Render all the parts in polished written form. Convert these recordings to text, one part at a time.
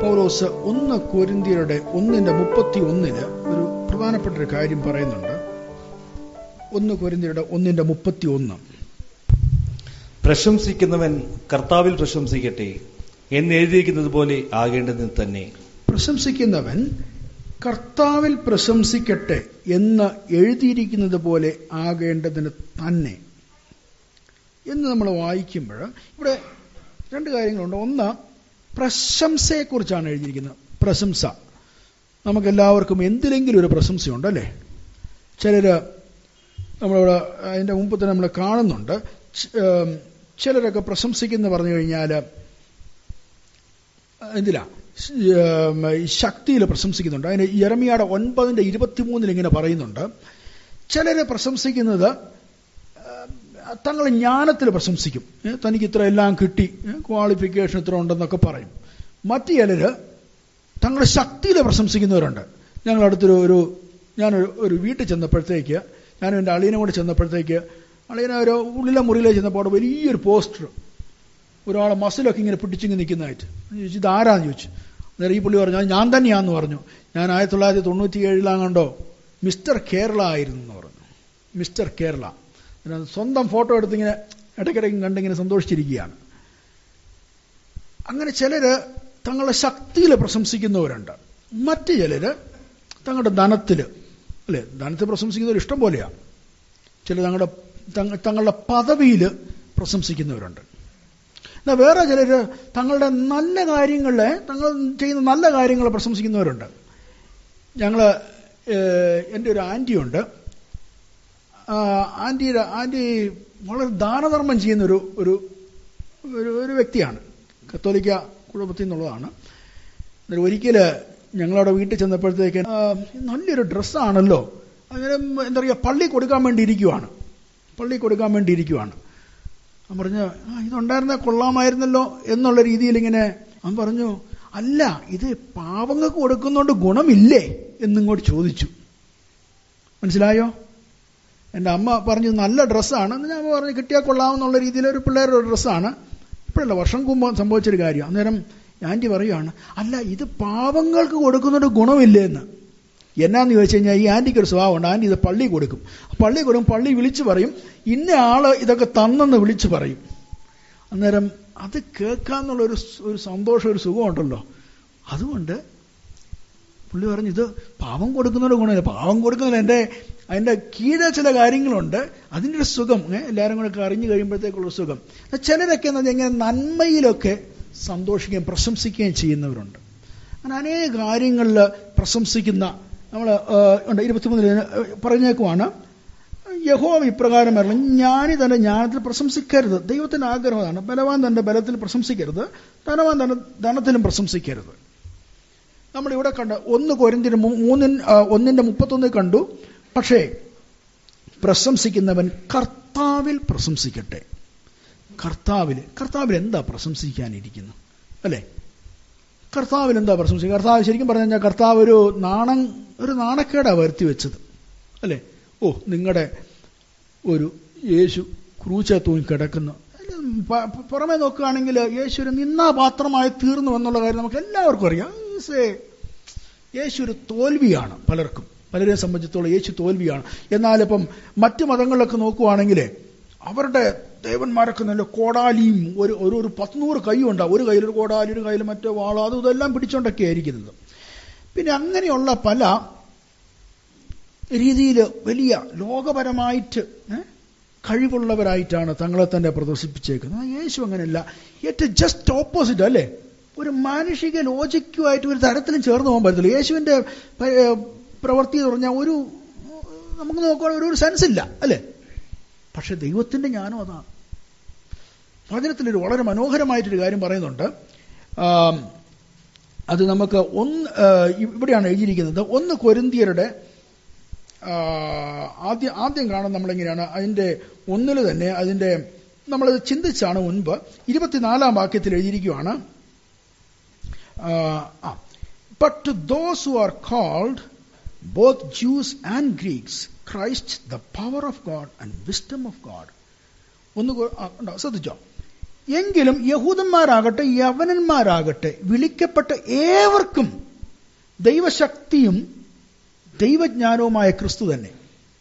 പൗലോസ് 1 കൊരിന്ത്യരുടെ 1:31 ഒരു പ്രധാനപ്പെട്ട ഒരു കാര്യം പറയുന്നുണ്ട്. 1 കൊരിന്ത്യരുടെ 1:31. പ്രശംസിക്കുന്നവൻ കർത്താവിൽ പ്രശംസിക്കട്ടെ എന്ന് എഴുതിയിരിക്കുന്നത് പോലെ ആകേണ്ടതിന് തന്നെ. പ്രശംസിക്കുന്നവൻ കർത്താവിൽ പ്രശംസിക്കട്ടെ എന്ന് എഴുതിയിരിക്കുന്നത് പോലെ ആകേണ്ടതിന് തന്നെ എന്ന് നമ്മൾ വായിക്കുമ്പോൾ ഇവിടെ രണ്ട് കാര്യങ്ങളുണ്ട്. ഒന്ന്, പ്രശംസയെക്കുറിച്ചാണ് എഴുതിയിരിക്കുന്നത്. പ്രശംസ നമുക്കെല്ലാവർക്കും എന്തിലെങ്കിലും ഒരു പ്രശംസയുണ്ട്, അല്ലേ? ചിലര് നമ്മളിവിടെ അതിൻ്റെ മുമ്പ് തന്നെ നമ്മൾ കാണുന്നുണ്ട്. ചിലരൊക്കെ പ്രശംസിക്കുന്ന പറഞ്ഞു കഴിഞ്ഞാൽ എന്തിലാ? ശക്തിയിൽ പ്രശംസിക്കുന്നുണ്ട്. അതിന് യെരമ്യായുടെ 9:23 ഇങ്ങനെ പറയുന്നുണ്ട്. ചിലര് പ്രശംസിക്കുന്നത് തങ്ങൾ ജ്ഞാനത്തിൽ പ്രശംസിക്കും. തനിക്ക് ഇത്ര എല്ലാം കിട്ടി, ക്വാളിഫിക്കേഷൻ ഇത്ര ഉണ്ടെന്നൊക്കെ പറയും. മറ്റു ചിലര് തങ്ങളുടെ ശക്തിയിൽ പ്രശംസിക്കുന്നവരുണ്ട്. ഞാനൊരു വീട്ടിൽ ചെന്നപ്പോഴത്തേക്ക്, ഞാനും എൻ്റെ അളിയനെ കൂടെ ചെന്നപ്പോഴത്തേക്ക്, അളിയനെ ഒരു ഉള്ളിലെ മുറിയിലേക്ക് ചെന്നപ്പോൾ അവിടെ വലിയൊരു പോസ്റ്റർ, ഒരാളെ മസിലൊക്കെ ഇങ്ങനെ പിടിച്ചിങ്ങനെ നിൽക്കുന്നതായിട്ട്. ചോദിച്ചു, ഇതാരാന്ന് ചോദിച്ചു. അന്നേരം ഈ പുള്ളി പറഞ്ഞു, ഞാൻ തന്നെയാന്ന് പറഞ്ഞു. ഞാൻ 1997 മിസ്റ്റർ കേരള ആയിരുന്നു എന്ന് പറഞ്ഞു. മിസ്റ്റർ കേരള. സ്വന്തം ഫോട്ടോ എടുത്തിങ്ങനെ ഇടയ്ക്കിടയ്ക്കും കണ്ടിങ്ങനെ സന്തോഷിച്ചിരിക്കുകയാണ്. അങ്ങനെ ചിലര് തങ്ങളുടെ ശക്തിയിൽ പ്രശംസിക്കുന്നവരുണ്ട്. മറ്റു ചിലര് തങ്ങളുടെ ധനത്തിൽ, അല്ലെ, ധനത്തിൽ പ്രശംസിക്കുന്നവർ ഇഷ്ടം പോലെയാണ്. ചില തങ്ങളുടെ പദവിയിൽ പ്രശംസിക്കുന്നവരുണ്ട്. എന്നാൽ വേറെ ചിലര് തങ്ങളുടെ നല്ല കാര്യങ്ങളെ, തങ്ങൾ ചെയ്യുന്ന നല്ല കാര്യങ്ങളെ പ്രശംസിക്കുന്നവരുണ്ട്. എൻ്റെ ഒരു ആൻറ്റിയുണ്ട്. ആൻറ്റി വളരെ ദാനധർമ്മം ചെയ്യുന്ന ഒരു വ്യക്തിയാണ്. കത്തോലിക്ക കുടുംബത്തിൽ നിന്നുള്ളതാണ്. ഒരിക്കൽ ഞങ്ങളവിടെ വീട്ടിൽ ചെന്നപ്പോഴത്തേക്ക് നല്ലൊരു ഡ്രസ്സാണല്ലോ, അങ്ങനെ എന്താ പറയുക, പള്ളി കൊടുക്കാൻ വേണ്ടിയിരിക്കുവാണ്. അവൻ പറഞ്ഞു, ഇതുണ്ടായിരുന്ന കൊള്ളാമായിരുന്നല്ലോ എന്നുള്ള രീതിയിൽ ഇങ്ങനെ അവൻ പറഞ്ഞു, അല്ല, ഇത് പാവങ്ങൾക്ക് കൊടുക്കുന്നതുകൊണ്ട് ഗുണമില്ലേ എന്നിങ്ങോട്ട് ചോദിച്ചു. മനസ്സിലായോ? എൻ്റെ അമ്മ പറഞ്ഞു നല്ല ഡ്രസ്സാണ്. ഞാൻ പറഞ്ഞു കിട്ടിയാൽ കൊള്ളാമെന്നുള്ള രീതിയിൽ ഒരു പിള്ളേരുടെ ഡ്രസ്സാണ്. ഇപ്പോഴല്ല, വർഷം മുമ്പ് സംഭവിച്ചൊരു കാര്യം. അന്നേരം ആൻറ്റി പറയുകയാണ്, അല്ല, ഇത് പാവങ്ങൾക്ക് കൊടുക്കുന്നതുകൊണ്ട് ഗുണമില്ലേ എന്ന്. എന്നാന്ന് ചോദിച്ചു കഴിഞ്ഞാൽ ഈ ആൻറ്റിക്ക് ഒരു സ്വഭാവമുണ്ട്. ആൻറ്റി ഇത് പള്ളി കൊടുക്കും. പള്ളി വിളിച്ചു പറയും, ഇന്ന ആള് ഇതൊക്കെ തന്നെന്ന് വിളിച്ചു പറയും. അന്നേരം അത് കേൾക്കാന്നുള്ള ഒരു സന്തോഷം, ഒരു സുഖമുണ്ടല്ലോ. അതുകൊണ്ട് പുള്ളി പറഞ്ഞു, ഇത് പാവം കൊടുക്കുന്നതിന് ഗുണമില്ല. പാവം കൊടുക്കുന്നതിന് അതിൻ്റെ കീഴെ ചില കാര്യങ്ങളുണ്ട്, അതിൻ്റെ ഒരു സുഖം എല്ലാവരും കൂടെ അറിഞ്ഞു കഴിയുമ്പോഴത്തേക്കുള്ള സുഖം. ചിലരൊക്കെ എങ്ങനെ നന്മയിലൊക്കെ സന്തോഷിക്കുകയും പ്രശംസിക്കുകയും ചെയ്യുന്നവരുണ്ട്. അങ്ങനെ അനേക കാര്യങ്ങളിൽ പ്രശംസിക്കുന്ന നമ്മൾ 23 പറഞ്ഞേക്കുവാണ്. യഹോവ ഇപ്രകാരം പറഞ്ഞു, ജ്ഞാനി തന്റെ ജ്ഞാനത്തിൽ പ്രശംസിക്കരുത്. ദൈവത്തിന്റെ ആഗ്രഹമാണ്, ബലവാൻ തന്റെ ബലത്തിൽ പ്രശംസിക്കരുത്, ധനവാൻ തന്റെ ധനത്തിലും പ്രശംസിക്കരുത്. നമ്മളിവിടെ കണ്ട 1 കൊരിന്ത്യർ 1:31 കണ്ടു. പക്ഷേ പ്രശംസിക്കുന്നവൻ കർത്താവിൽ പ്രശംസിക്കട്ടെ. കർത്താവിൽ എന്താ പ്രശംസിക്കാനിരിക്കുന്നു, അല്ലേ? കർത്താവിൽ എന്താ പ്രശംസിക്കുക? കർത്താവ് ശരിക്കും പറഞ്ഞു കഴിഞ്ഞാൽ കർത്താവ് ഒരു നാണക്കേടാ വരുത്തി വെച്ചത്, അല്ലേ? നിങ്ങളുടെ ഒരു യേശു ക്രൂശിൽ തൂങ്ങി കിടക്കുന്നു. പുറമെ നോക്കുകയാണെങ്കിൽ യേശു ഒരു നിന്നാപാത്രമായി തീർന്നു എന്നുള്ള കാര്യം നമുക്ക് എല്ലാവർക്കും അറിയാം. യേശു ഒരു തോൽവിയാണ്. പലരെ സംബന്ധിച്ചിടത്തോളം യേശു തോൽവിയാണ്. എന്നാലിപ്പം മറ്റു മതങ്ങളിലൊക്കെ നോക്കുവാണെങ്കിൽ അവരുടെ ദേവന്മാരൊക്കെ നല്ല കോടാലിയും ഒരു 100 കൈയും ഉണ്ടാവും. ഒരു കയ്യിൽ ഒരു കോടാലി, ഒരു കയ്യിൽ മറ്റേ വാളോ, ഇതെല്ലാം പിടിച്ചോണ്ടൊക്കെ ആയിരിക്കുന്നത്. പിന്നെ അങ്ങനെയുള്ള പല രീതിയിൽ വലിയ ലോകപരമായിട്ട് കഴിവുള്ളവരായിട്ടാണ് തങ്ങളെ തന്നെ പ്രദർശിപ്പിച്ചേക്കുന്നത്. യേശു അങ്ങനെയല്ല, ഏറ്റവും ജസ്റ്റ് ഓപ്പോസിറ്റ്, അല്ലേ? ഒരു മാനുഷിക ലോജിക്കുമായിട്ട് ഒരു തരത്തിലും ചേർന്ന് പോകാൻ പറ്റത്തില്ല. യേശുവിൻ്റെ പ്രവൃത്തി എന്ന് പറഞ്ഞാൽ നമുക്ക് നോക്കുകയാണെങ്കിൽ ഒരു സെൻസ് ഇല്ല, അല്ലേ? പക്ഷെ ദൈവത്തിന്റെ ജ്ഞാനം അതാണ്. വചനത്തിലൊരു വളരെ മനോഹരമായിട്ടൊരു കാര്യം പറയുന്നുണ്ട്. അത് നമുക്ക് ഇവിടെയാണ് എഴുതിയിരിക്കുന്നത്. 1 കൊരിന്ത്യരുടെ ആദ്യം കാണാൻ നമ്മളെങ്ങനെയാണ്, അതിൻ്റെ 1 തന്നെ അതിൻ്റെ നമ്മളത് ചിന്തിച്ചാണ് മുൻപ് 24 വാക്യത്തിൽ എഴുതിയിരിക്കുകയാണ്. But to those who are called, both Jews and Greeks, Christ the power of God and wisdom of God. ശ്രദ്ധിച്ചോ, എങ്കിലും യഹൂദന്മാരാകട്ടെ യവനന്മാരാകട്ടെ വിളിക്കപ്പെട്ട ഏവർക്കും ദൈവശക്തിയും ദൈവജ്ഞാനവുമായ ക്രിസ്തു തന്നെ.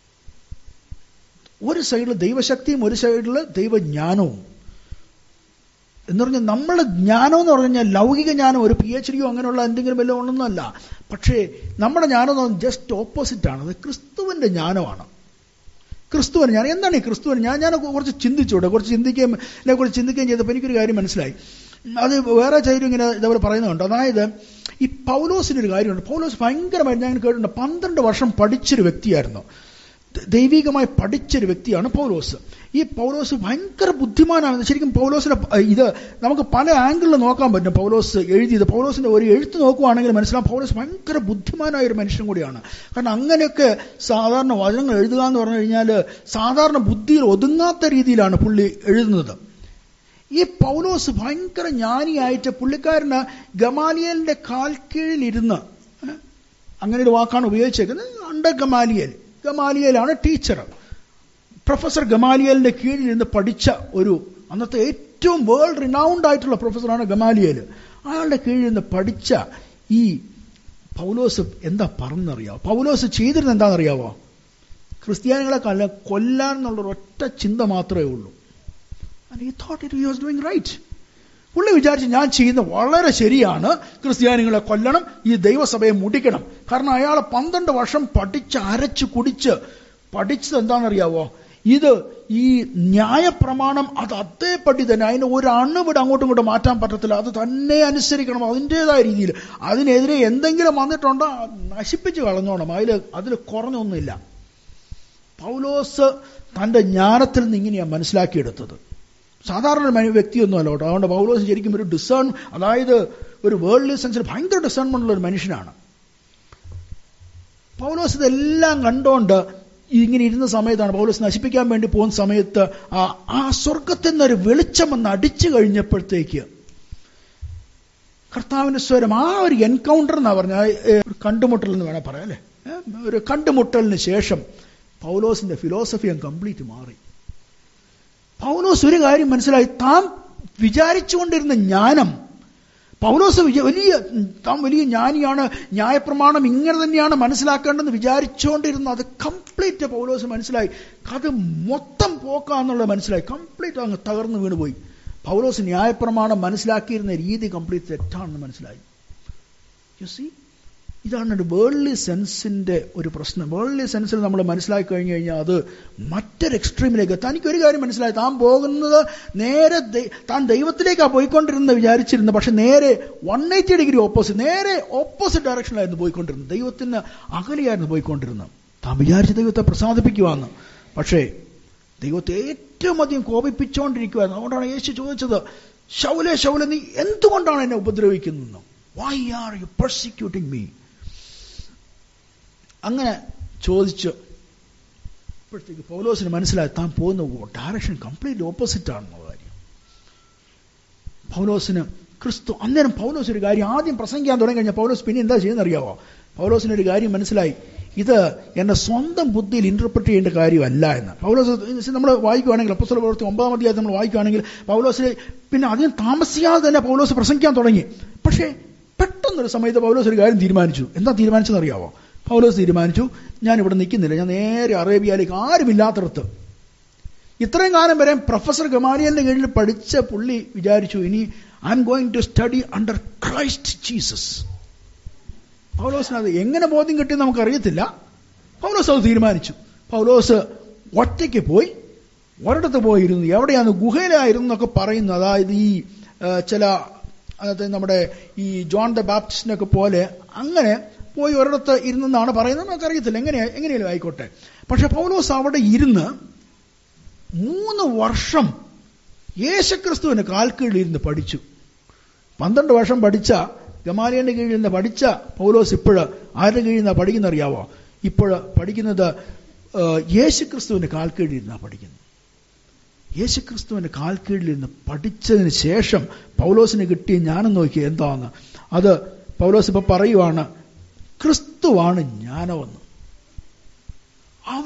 ഒരു സൈഡിൽ ദൈവശക്തിയും ഒരു സൈഡിൽ ദൈവജ്ഞാനവും എന്ന് പറഞ്ഞാൽ നമ്മളുടെ ജ്ഞാനം എന്ന് പറഞ്ഞു കഴിഞ്ഞാൽ ലൗകിക ജ്ഞാനം, ഒരു PhD അങ്ങനെയുള്ള എന്തെങ്കിലും വല്ല ഒന്നൊന്നുമല്ല. പക്ഷേ നമ്മുടെ ജ്ഞാനം എന്ന് പറഞ്ഞാൽ ജസ്റ്റ് ഓപ്പോസിറ്റാണ്. അത് ക്രിസ്തുവിന്റെ ജ്ഞാനമാണ്. ക്രിസ്തുവിന് ജ്ഞാനം എന്താണ് ഈ ക്രിസ്തുവിന്? ഞാൻ കുറച്ച് ചിന്തിച്ചോട്ടെ, കുറച്ച് ചിന്തിക്കുകയും ചെയ്തപ്പോൾ എനിക്കൊരു കാര്യം മനസ്സിലായി. അത് വേറെ ചിലരും ഇങ്ങനെ ഇതേപോലെ പറയുന്നുണ്ട്. അതായത് ഈ പൗലോസിനൊരു കാര്യമുണ്ട്. പൗലോസ് ഭയങ്കരമായിട്ട് ഞാൻ കേട്ടിട്ടുണ്ട്, 12 വർഷം പഠിച്ചൊരു വ്യക്തിയായിരുന്നു. ദൈവികമായി പഠിച്ചൊരു വ്യക്തിയാണ് പൗലോസ്. ഈ പൗലോസ് ഭയങ്കര ബുദ്ധിമാനാണ്. ശരിക്കും പൗലോസിനെ ഇത് നമുക്ക് പല ആംഗിളിൽ നോക്കാൻ പറ്റും. പൗലോസ് എഴുതിയത്, പൗലോസിന്റെ ഒരു എഴുത്ത് നോക്കുവാണെങ്കിൽ മനസ്സിലാവും പൗലോസ് ഭയങ്കര ബുദ്ധിമാനായ ഒരു മനുഷ്യൻ കൂടിയാണ്. കാരണം അങ്ങനെയൊക്കെ സാധാരണ വചനങ്ങൾ എഴുതുക എന്ന് പറഞ്ഞു കഴിഞ്ഞാൽ സാധാരണ ബുദ്ധിയിൽ ഒതുങ്ങാത്ത രീതിയിലാണ് പുള്ളി എഴുതുന്നത്. ഈ പൗലോസ് ഭയങ്കര ജ്ഞാനിയായിട്ട് പുള്ളിക്കാരന് ഗമാലിയലിന്റെ കാൽ കീഴിലിരുന്ന്, അങ്ങനെ ഒരു വാക്കാണ് ഉപയോഗിച്ചേക്കുന്നത്, അണ്ടർ ഗമാലിയൽ. ഗമാലിയലാണ് ടീച്ചർ. പ്രൊഫസർ ഗമാലിയലിന്റെ കീഴിൽ നിന്ന് പഠിച്ച ഒരു അന്നത്തെ ഏറ്റവും വേൾഡ് റിനൗൺഡ് ആയിട്ടുള്ള പ്രൊഫസറാണ് ഗമാലിയൽ. അയാളുടെ കീഴിൽ നിന്ന് പഠിച്ച ഈ പൗലോസ് എന്താ പറഞ്ഞറിയാവോ? പൗലോസ് ചെയ്തിരുന്നത് എന്താണെന്നറിയാവോ? ക്രിസ്ത്യാനികളെ കൊല്ലാൻ എന്നുള്ള ഒറ്റ ചിന്ത മാത്രമേ ഉള്ളൂ. And he thought he was doing right. പുള്ളി വിചാരിച്ചു ഞാൻ ചെയ്യുന്നത് വളരെ ശരിയാണ്, ക്രിസ്ത്യാനികളെ കൊല്ലണം, ഈ ദൈവസഭയെ മുടിക്കണം. കാരണം അയാൾ 12 വർഷം പഠിച്ച് അരച്ച് കുടിച്ച് പഠിച്ചത് എന്താണെന്നറിയാവോ? ഇത് ഈ ന്യായപ്രമാണം അത് അതേപടി തന്നെ, അതിന് ഒരു അണുവിട അങ്ങോട്ടും ഇങ്ങോട്ടും മാറ്റാൻ പറ്റത്തില്ല, അത് തന്നെ അനുസരിക്കണം അതിൻ്റെതായ രീതിയിൽ. അതിനെതിരെ എന്തെങ്കിലും വന്നിട്ടുണ്ടോ നശിപ്പിച്ച് കളഞ്ഞോണം, അതിൽ കുറഞ്ഞൊന്നുമില്ല. പൗലോസ് തന്റെ ജ്ഞാനത്തിൽ നിന്ന് ഇങ്ങനെയാണ് മനസ്സിലാക്കിയെടുത്തത്. സാധാരണ ഒരു വ്യക്തിയൊന്നുമല്ല കേട്ടോ. അതുകൊണ്ട് പൗലോസ് ശരിക്കും ഒരു അതായത് ഒരു വേൾഡ്ലി സെൻസിൽ ഭയങ്കര ഡിസേൺമെന്റ് ഉള്ള ഒരു മനുഷ്യനാണ്. പൗലോസ് ഇതെല്ലാം കണ്ടോണ്ട് ഇങ്ങനെ ഇരുന്ന സമയത്താണ്, പൗലോസ് നശിപ്പിക്കാൻ വേണ്ടി പോകുന്ന സമയത്ത് ആ സ്വർഗത്തിൽ നിന്നൊരു വെളിച്ചം വന്ന് അടിച്ചു കഴിഞ്ഞപ്പോഴത്തേക്ക് കർത്താവിന്റെ സ്വരം, ആ ഒരു എൻകൗണ്ടർ എന്നാ പറഞ്ഞ കണ്ടുമുട്ടൽ എന്ന് വേണേൽ പറയാം അല്ലേ, ഒരു കണ്ടുമുട്ടലിന് ശേഷം പൗലോസിന്റെ ഫിലോസഫി കംപ്ലീറ്റ് മാറി. പൗലോസ് ഒരു കാര്യം മനസ്സിലായി, താൻ വിചാരിച്ചുകൊണ്ടിരുന്ന ജ്ഞാനം, പൗലോസ് താൻ വലിയ ജ്ഞാനിയാണ്, ന്യായപ്രമാണം ഇങ്ങനെ തന്നെയാണ് മനസ്സിലാക്കേണ്ടതെന്ന് വിചാരിച്ചുകൊണ്ടിരുന്ന അത് കംപ്ലീറ്റ് പൗലോസ് മനസ്സിലായി. അത് മൊത്തം പോക്കാന്നുള്ളത് മനസ്സിലായി. കംപ്ലീറ്റ് അങ്ങ് തകർന്നു വീണുപോയി. പൗലോസ് ന്യായപ്രമാണം മനസ്സിലാക്കിയിരുന്ന രീതി കംപ്ലീറ്റ് തെറ്റാണെന്ന് മനസ്സിലായി. യു സീ, ഇതാണ് ഒരു വേൾഡ്ലി സെൻസിന്റെ ഒരു പ്രശ്നം. വേൾഡ്ലി സെൻസിൽ നമ്മൾ മനസ്സിലാക്കി കഴിഞ്ഞു കഴിഞ്ഞാൽ അത് മറ്റൊരു എക്സ്ട്രീമിലേക്ക്. തനിക്കൊരു കാര്യം മനസ്സിലായി, താൻ പോകുന്നത് നേരെ താൻ ദൈവത്തിലേക്കാണ് പോയിക്കൊണ്ടിരുന്നത് വിചാരിച്ചിരുന്നത്. പക്ഷെ നേരെ 180 ഡിഗ്രി ഓപ്പോസിറ്റ്, നേരെ ഓപ്പോസിറ്റ് ഡയറക്ഷനിലായിരുന്നു പോയിക്കൊണ്ടിരുന്നത്. ദൈവത്തിന് അകലെയായിരുന്നു പോയിക്കൊണ്ടിരുന്നത്. താൻ വിചാരിച്ച ദൈവത്തെ പ്രസാദിപ്പിക്കുവാന്ന്, പക്ഷേ ദൈവത്തെ ഏറ്റവും അധികം കോപിപ്പിച്ചുകൊണ്ടിരിക്കുവായിരുന്നു. അതുകൊണ്ടാണ് യേശു ചോദിച്ചത്, ശൗലേ ശൗലേ നീ എന്തുകൊണ്ടാണ് എന്നെ ഉപദ്രവിക്കുന്നത്? Why are you persecuting me? അങ്ങനെ ചോദിച്ചു. ഇപ്പോഴത്തേക്ക് പൗലോസിന് മനസ്സിലായി താൻ പോകുന്ന ഡയറക്ഷൻ കംപ്ലീറ്റ്ലി ഓപ്പോസിറ്റ് ആണെന്നുള്ള കാര്യം. പൗലോസിന് ക്രിസ്തു, അന്നേരം പൗലോസ് ഒരു കാര്യം ആദ്യം പ്രസംഗിക്കാൻ തുടങ്ങി കഴിഞ്ഞാൽ പൗലോസ് പിന്നെ എന്താ ചെയ്യുന്നറിയാവോ? പൗലോസിനൊരു കാര്യം മനസ്സിലായി, ഇത് എന്റെ സ്വന്തം ബുദ്ധിയിൽ ഇന്റർപ്രറ്റ് ചെയ്യേണ്ട കാര്യമല്ല എന്ന്. പൗലോസ് നമ്മൾ വായിക്കുകയാണെങ്കിൽ അപ്പോസ്തല പ്രവൃത്തി 9-ാം അധ്യായം നമ്മൾ വായിക്കുകയാണെങ്കിൽ പൗലോസിന് പിന്നെ അധികം താമസിയാതെ തന്നെ പൗലോസ് പ്രസംഗിക്കാൻ തുടങ്ങി. പക്ഷേ പെട്ടെന്നൊരു സമയത്ത് പൗലോസ് ഒരു കാര്യം തീരുമാനിച്ചു. എന്താ തീരുമാനിച്ചെന്നറിയാവോ? പൗലോസ് തീരുമാനിച്ചു, ഞാൻ ഇവിടെ നിൽക്കുന്നില്ല, ഞാൻ നേരെ അറേബ്യയിലേക്ക്, ആരുമില്ലാത്തടത്ത്. ഇത്രയും കാലം വരെ പ്രൊഫസർ ഗമാലിയലിന്റെ കീഴിൽ പഠിച്ച പുള്ളി വിചാരിച്ചു, ഇനി I am going to study under Christ Jesus. പൗലോസിന് അത് എങ്ങനെ ബോധ്യം കിട്ടിയെന്ന് നമുക്കറിയത്തില്ല. പൗലോസ് അത് തീരുമാനിച്ചു. പൗലോസ് ഒറ്റയ്ക്ക് പോയി ഒരിടത്ത് പോയിരുന്നു. എവിടെയാണ്? ഗുഹയിലായിരുന്നു എന്നൊക്കെ പറയുന്നു. അതായത് ഈ ചില നമ്മുടെ ഈ ജോൺ ദ ബാപ്റ്റിസ്റ്റിനൊക്കെ പോലെ അങ്ങനെ പോയി ഒരിടത്ത് ഇരുന്നെന്നാണ് പറയുന്നത്. നമുക്കറിയത്തില്ല, എങ്ങനെയാലും ആയിക്കോട്ടെ. പക്ഷെ പൗലോസ് അവിടെ ഇരുന്ന് 3 വർഷം യേശുക്രിസ്തുവിന്റെ കാൽക്കീഴിലിരുന്ന് പഠിച്ചു. 12 വർഷം പഠിച്ച ഗമാലിയലിന്റെ കീഴിൽ നിന്ന് പഠിച്ച പൗലോസ് ഇപ്പോഴ് ആരുടെ കീഴിൽ നിന്നാണ് പഠിക്കുന്നറിയാവോ? ഇപ്പോൾ പഠിക്കുന്നത് യേശുക്രിസ്തുവിന്റെ കാൽക്കീഴിലിരുന്നാണ് പഠിക്കുന്നത്. യേശുക്രിസ്തുവിന്റെ കാൽക്കീഴിലിരുന്ന് പഠിച്ചതിന് ശേഷം പൗലോസിന് കിട്ടിയ ജ്ഞാനം നോക്കിയ എന്താന്ന്. അത് പൗലോസ് ഇപ്പൊ പറയുവാണ്, ക്രിസ്തുവാണ് ജ്ഞാനമെന്ന്. അവിടെ